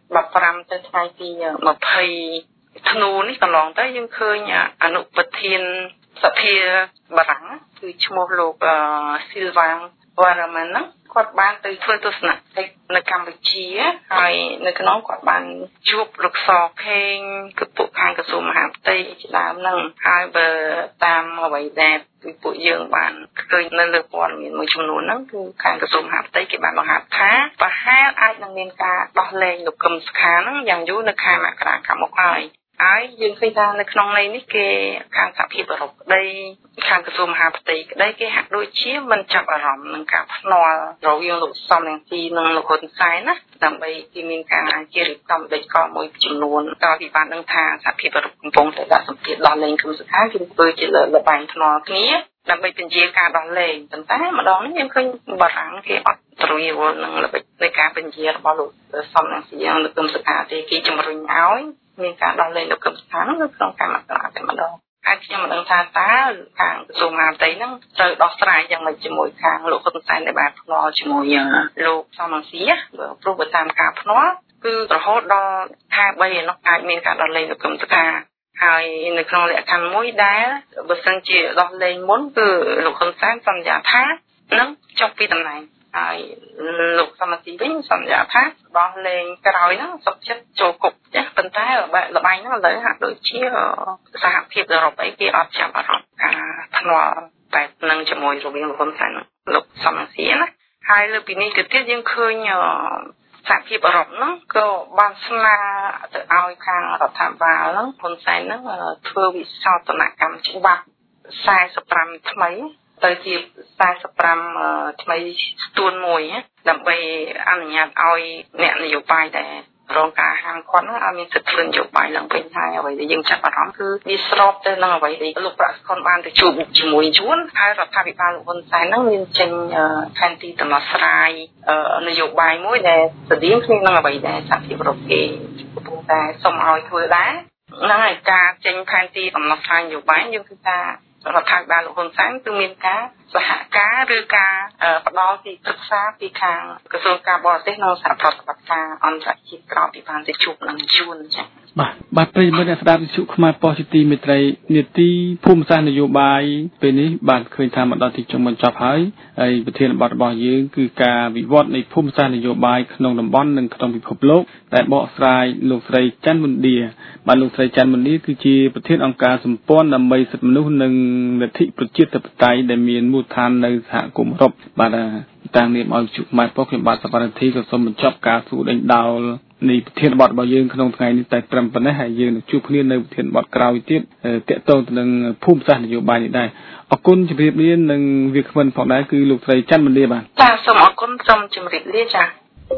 បាប់ប្រាំទៅថ្ងៃទីยี่สิบធ្នូនេះកន្លងទៅយើងឃើញអនុប្រធានសភាបារាំងគឺឈ្មោះលោកស៊ីលវាងវ៉ារ៉ាម៉ាន់គាត់បានទៅធ្វើទស្សនកិច្ចនៅកម្ពុជាហើយនៅក្នុងគាត់បានជួបលោកសខេងគឺពួកខាងក្រសួងមហាផ្ទៃជាដើមហ្នឹងហើយបើតាមអ្វីដែលពួកយើងបានឃើញនៅលើព័ត៌មានមួយចំនួនហ្នឹងគឺខាងក្រសួងមហាផ្ទៃគេបានបង្ហាត់ថាប្រហែលអាចនឹងមានការដោះលែងលោកកឹមសុខាហ្នឹងយ៉ាងយូរនៅខែមករាខាងមុខហើយហើយយើងឃើញថានៅក្នុងន័យនេះគេខាងសហភាពអឺរ៉ុបក្តីខាងក្រសួងមហាផ្ទៃក្តីគេហាក់ដូចជាមិនចាប់អារម្មណ៍នឹងការភ្នាល់រវាងលោកសំរងស៊ីនិងលោកហ៊ុនសែនណាដើម្បីគេមានការជារៀបចំកិច្ចការមួយចំនួនតើពីបានដឹងថាសហភាពអឺរ៉ុបកំពុងតែដាក់សម្ពាធដោះលែងកឹមសុខាគឺធ្វើជាលបែងភ្នាល់គ្នាដើម្បីពន្យាការដោះលែងប៉ុន្តែម្ដងនេះយើងឃើញបារាំងគេអត់ត្រួតយល់នឹងល្បិចនៃការពន្យារបស់លោកសំរងស៊ីនិងលោកកឹមសុខាទេគេជំរុញឲ្យមានការដោះលែងលោកកឹមសុខានៅក្នុងកម្មវិធីតែម្ដងហើយខ្ញុំមិនដឹងថាតើខាងក្រសួងមហាផ្ទៃហ្នឹងត្រូវដោះស្រាយយ៉ាងម៉េចជាមួយខាងលោកហ៊ុនសែនដែលបានភ្នាល់ជាមួយលោកសំរងស៊ីព្រោះបើតាមការភ្នាល់គឺរហូតដល់ខែបីនោះអាចមានការដោះលែងលោកកឹមសុខាហើយនៅក្នុងលក្ខខណ្ឌមួយដែលបើសិនជាដោះលែងមុនគឺលោកហ៊ុនសែនសន្យាថានឹងចុះពីតំណែងហើយលោកសំរងស៊ីវិញសន្យាថាដោះលែងក្រោយហ្នឹងសុខចិត្តចូលគុកចាប៉ុន្តែលបែងហ្នឹងឥឡូវហាក់ដូចជាសហភាពអឺរ៉ុបអីគេអត់ចាប់អារម្មណ៍ការភ្នាល់បែបហ្នឹងជាមួយរវាងលោកហ៊ុនសែនលោកសំរងស៊ីណាហើយលើពីនេះទៅទៀតយើងឃើញសហភាពអឺរ៉ុបហ្នឹងក៏បានស្នើទៅឲ្យខាងរដ្ឋាភិបាលហ្នឹងហ៊ុនសែនហ្នឹងធ្វើវិសោធនកម្មច្បាប់สี่สิบห้าថ្មីទៅជាสี่สิบห้าថ្មីស្ទួនមួយដើម្បីអនុញ្ញាតឲ្យអ្នកនយោបាយដែលរងការហាមឃាត់នោះឲ្យមានសិទ្ធិនយោបាយឡើងវិញហើយអ្វីដែលយើងចាប់អារម្មណ៍គឺវាស្របទៅនឹងអ្វីដែលលោកប្រាក់សុខុនបានទៅជួបជាមួយយួនហើយរដ្ឋាភិបាលលោកហ៊ុនសែនហ្នឹងមានចេញផែនទីដំណោះស្រាយនយោបាយមួយដែលស្តៀងគ្នានឹងអ្វីដែលសហភាពអឺរ៉ុបគេកំពុងតែសុំឲ្យធ្វើដែរហ្នឹងហើយការចេញផែនទីដំណោះស្រាយនយោបាយយើងគឺថារដ្ឋាភិបាលលោកហ៊ុនសែនគឺមានការសហការឬការផ្ដល់ទីប្រឹក្សាពីខាងក្រសួងការបរទេសនិងសហប្រតិបត្តិការអន្តរជាតិក្រៅពីបានទៅជួបនឹងជួនចា៎បាទបាទប្រិយមិត្តអ្នកស្ដាប់វិទ្យុខ្មែរប៉ុស្តិ៍ទីមេត្រីនីតិភូមិសាស្ត្រនយោបាយពេលនេះបានឃើញថាមកដល់ទីចុងបញ្ចប់ហើយហើយប្រធានបទរបស់យើងគឺការវិវត្តនៃភូមិសាស្ត្រនយោបាយក្នុងតំបន់និងក្នុងពិភពលោកដែលបកស្រាយលោកស្រីច័ន្ទមុណ្ឌាបាទលោកស្រីច័ន្ទមុណ្ឌាគឺជាប្រធានអង្គការសម្ព័ន្ធដើម្បីសិទ្ធិមនុស្សនិងលទ្ធិប្រជាធិបតេយ្យដែលមានមូលដ្ឋាននៅសហគមន៍អឺរ៉ុបបាទតាមនាមឲ្យវិទ្យុខ្មែរប៉ុស្តិ៍ខ្ញុំបាទសវណ្ណធីក៏សូមបញ្ចប់ការសួរដេញដោលនៃប្រធានបទរបស់យើងក្នុងថ្ងៃនេះតែត្រឹមប៉ុណ្ណេះហើយយើងនឹងជួបគ្នានៅប្រធានបទក្រោយទៀតទាក់ទងទៅនឹងភូមិសាស្ត្រនយោបាយនេះដែរអរគុណជម្រាបលានិងវាគ្មិនផងដែរគឺលោកស្រីច័ន្ទមុណ្ឌាបាទចាសូមអរគុណសូមជម្រាបលាចា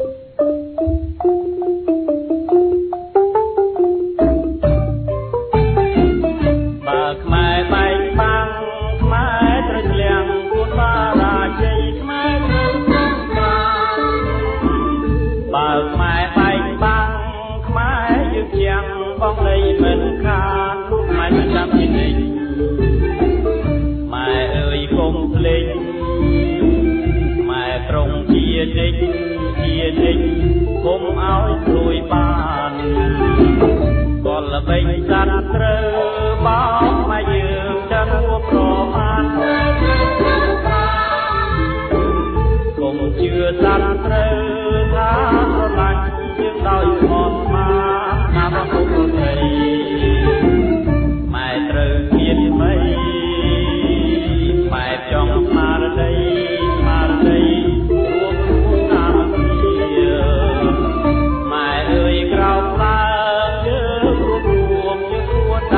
បើខ្មែរបែកបាំងខ្មែរត្រូវលៀងគួនបារាជ័យខ្មែរត្រូវប្រាបើខ្មែរបែកបាំងខ្មែរយើងជាងបងលៃមិនខានខ្មែរមិនចាំជានិចម៉ែអើយកុំភ្លេចម៉ែត្រង់ជានិចជានិចគុំឲ្យព្រួយបានក៏ល្បិចសត្វត្រូវបោកមកយើងដឹងរួបប្រមាណគុំជឿសត្វត្រូវថាស្រឡាញ់យើងដោយស្មោះស្ម័គ្រណាស់ពុទ្ធត្រីម៉ែត្រូវមានមីម៉ែចង់ស្មារតីស្មារតីរួមរួមតាមគ្នាម៉ែអើយក្រោមឡើងយើងរួមរួមយើងគួរ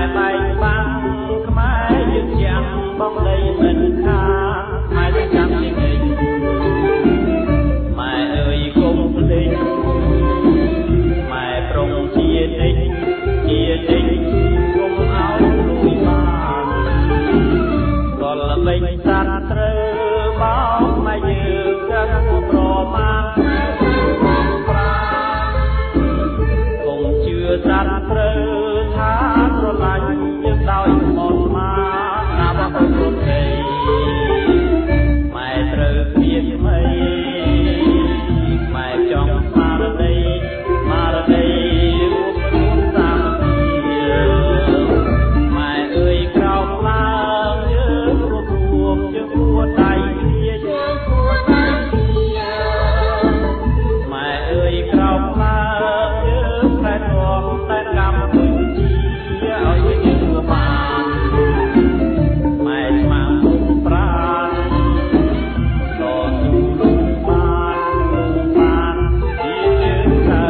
បែកបាំងខ្មែរយើងចាំបងដីមិនខាខ្មែរយើងចាំជាងនេះម៉ែអើយកុំភ្លេចម៉ែប្រុងជានិច្ចជានិច្ចកុំឲ្យលួយបានក៏ល្បិចសត្វត្រូវបោកម៉ែយើងកាត់ប្រមាណកុំជឿសត្វត្រូវថាស្រឡាញ់យើងដោយមកមកណាបងប្អូនទេម៉ែត្រូវពីថ្មីម៉ែចង់ស្មារតីស្មារតីរួមខ្លួនសាមគ្គីម៉ែអើយក្រោកឡើងយើងរួមរួមយើងគួរដៃគ្នាយើងគួរដៃគ្នាម៉ែអើយក្រោកឡើងយើងតែរកតែកម្មវិធីឲ្យយើងបានម៉ែស្មារតីប្រាណតស៊ូបានបានជាយើងថា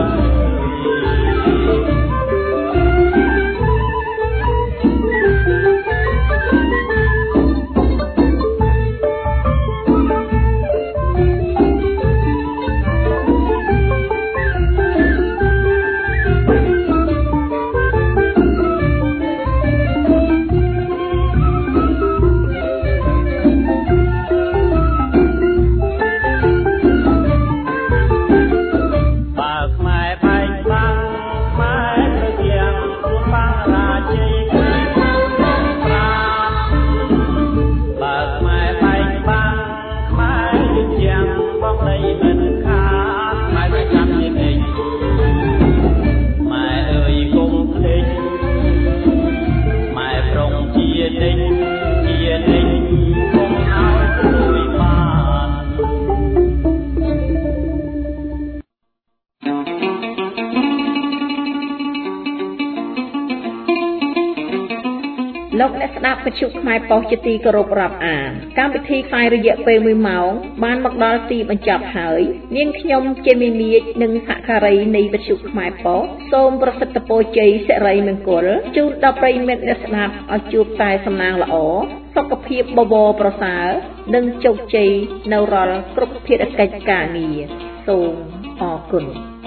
លោកអ្នកស្ដាប់វិទ្យុខ្មែរប៉ុស្តិ៍ជាទីគោរពរាប់អានកម្មវិធីខ្សែរយៈពេលមួយម៉ោងបានមកដល់ទីបញ្ចប់ហើយនាងខ្ញុំជាមីមៀចនិងសហការីនៃវិទ្យុខ្មែរប៉ុស្តិ៍សូមប្រសិទ្ធពរជ័យសិរីមង្គលជូនដល់ប្រិយមិត្តអ្នកស្ដាប់ឲ្យជួបតែសំណាងល្អសុខភាពបបរប្រសើរនិងជោគជ័យនៅរាល់គ្រប់ភារកិច្ចការងារសូមអរគុណ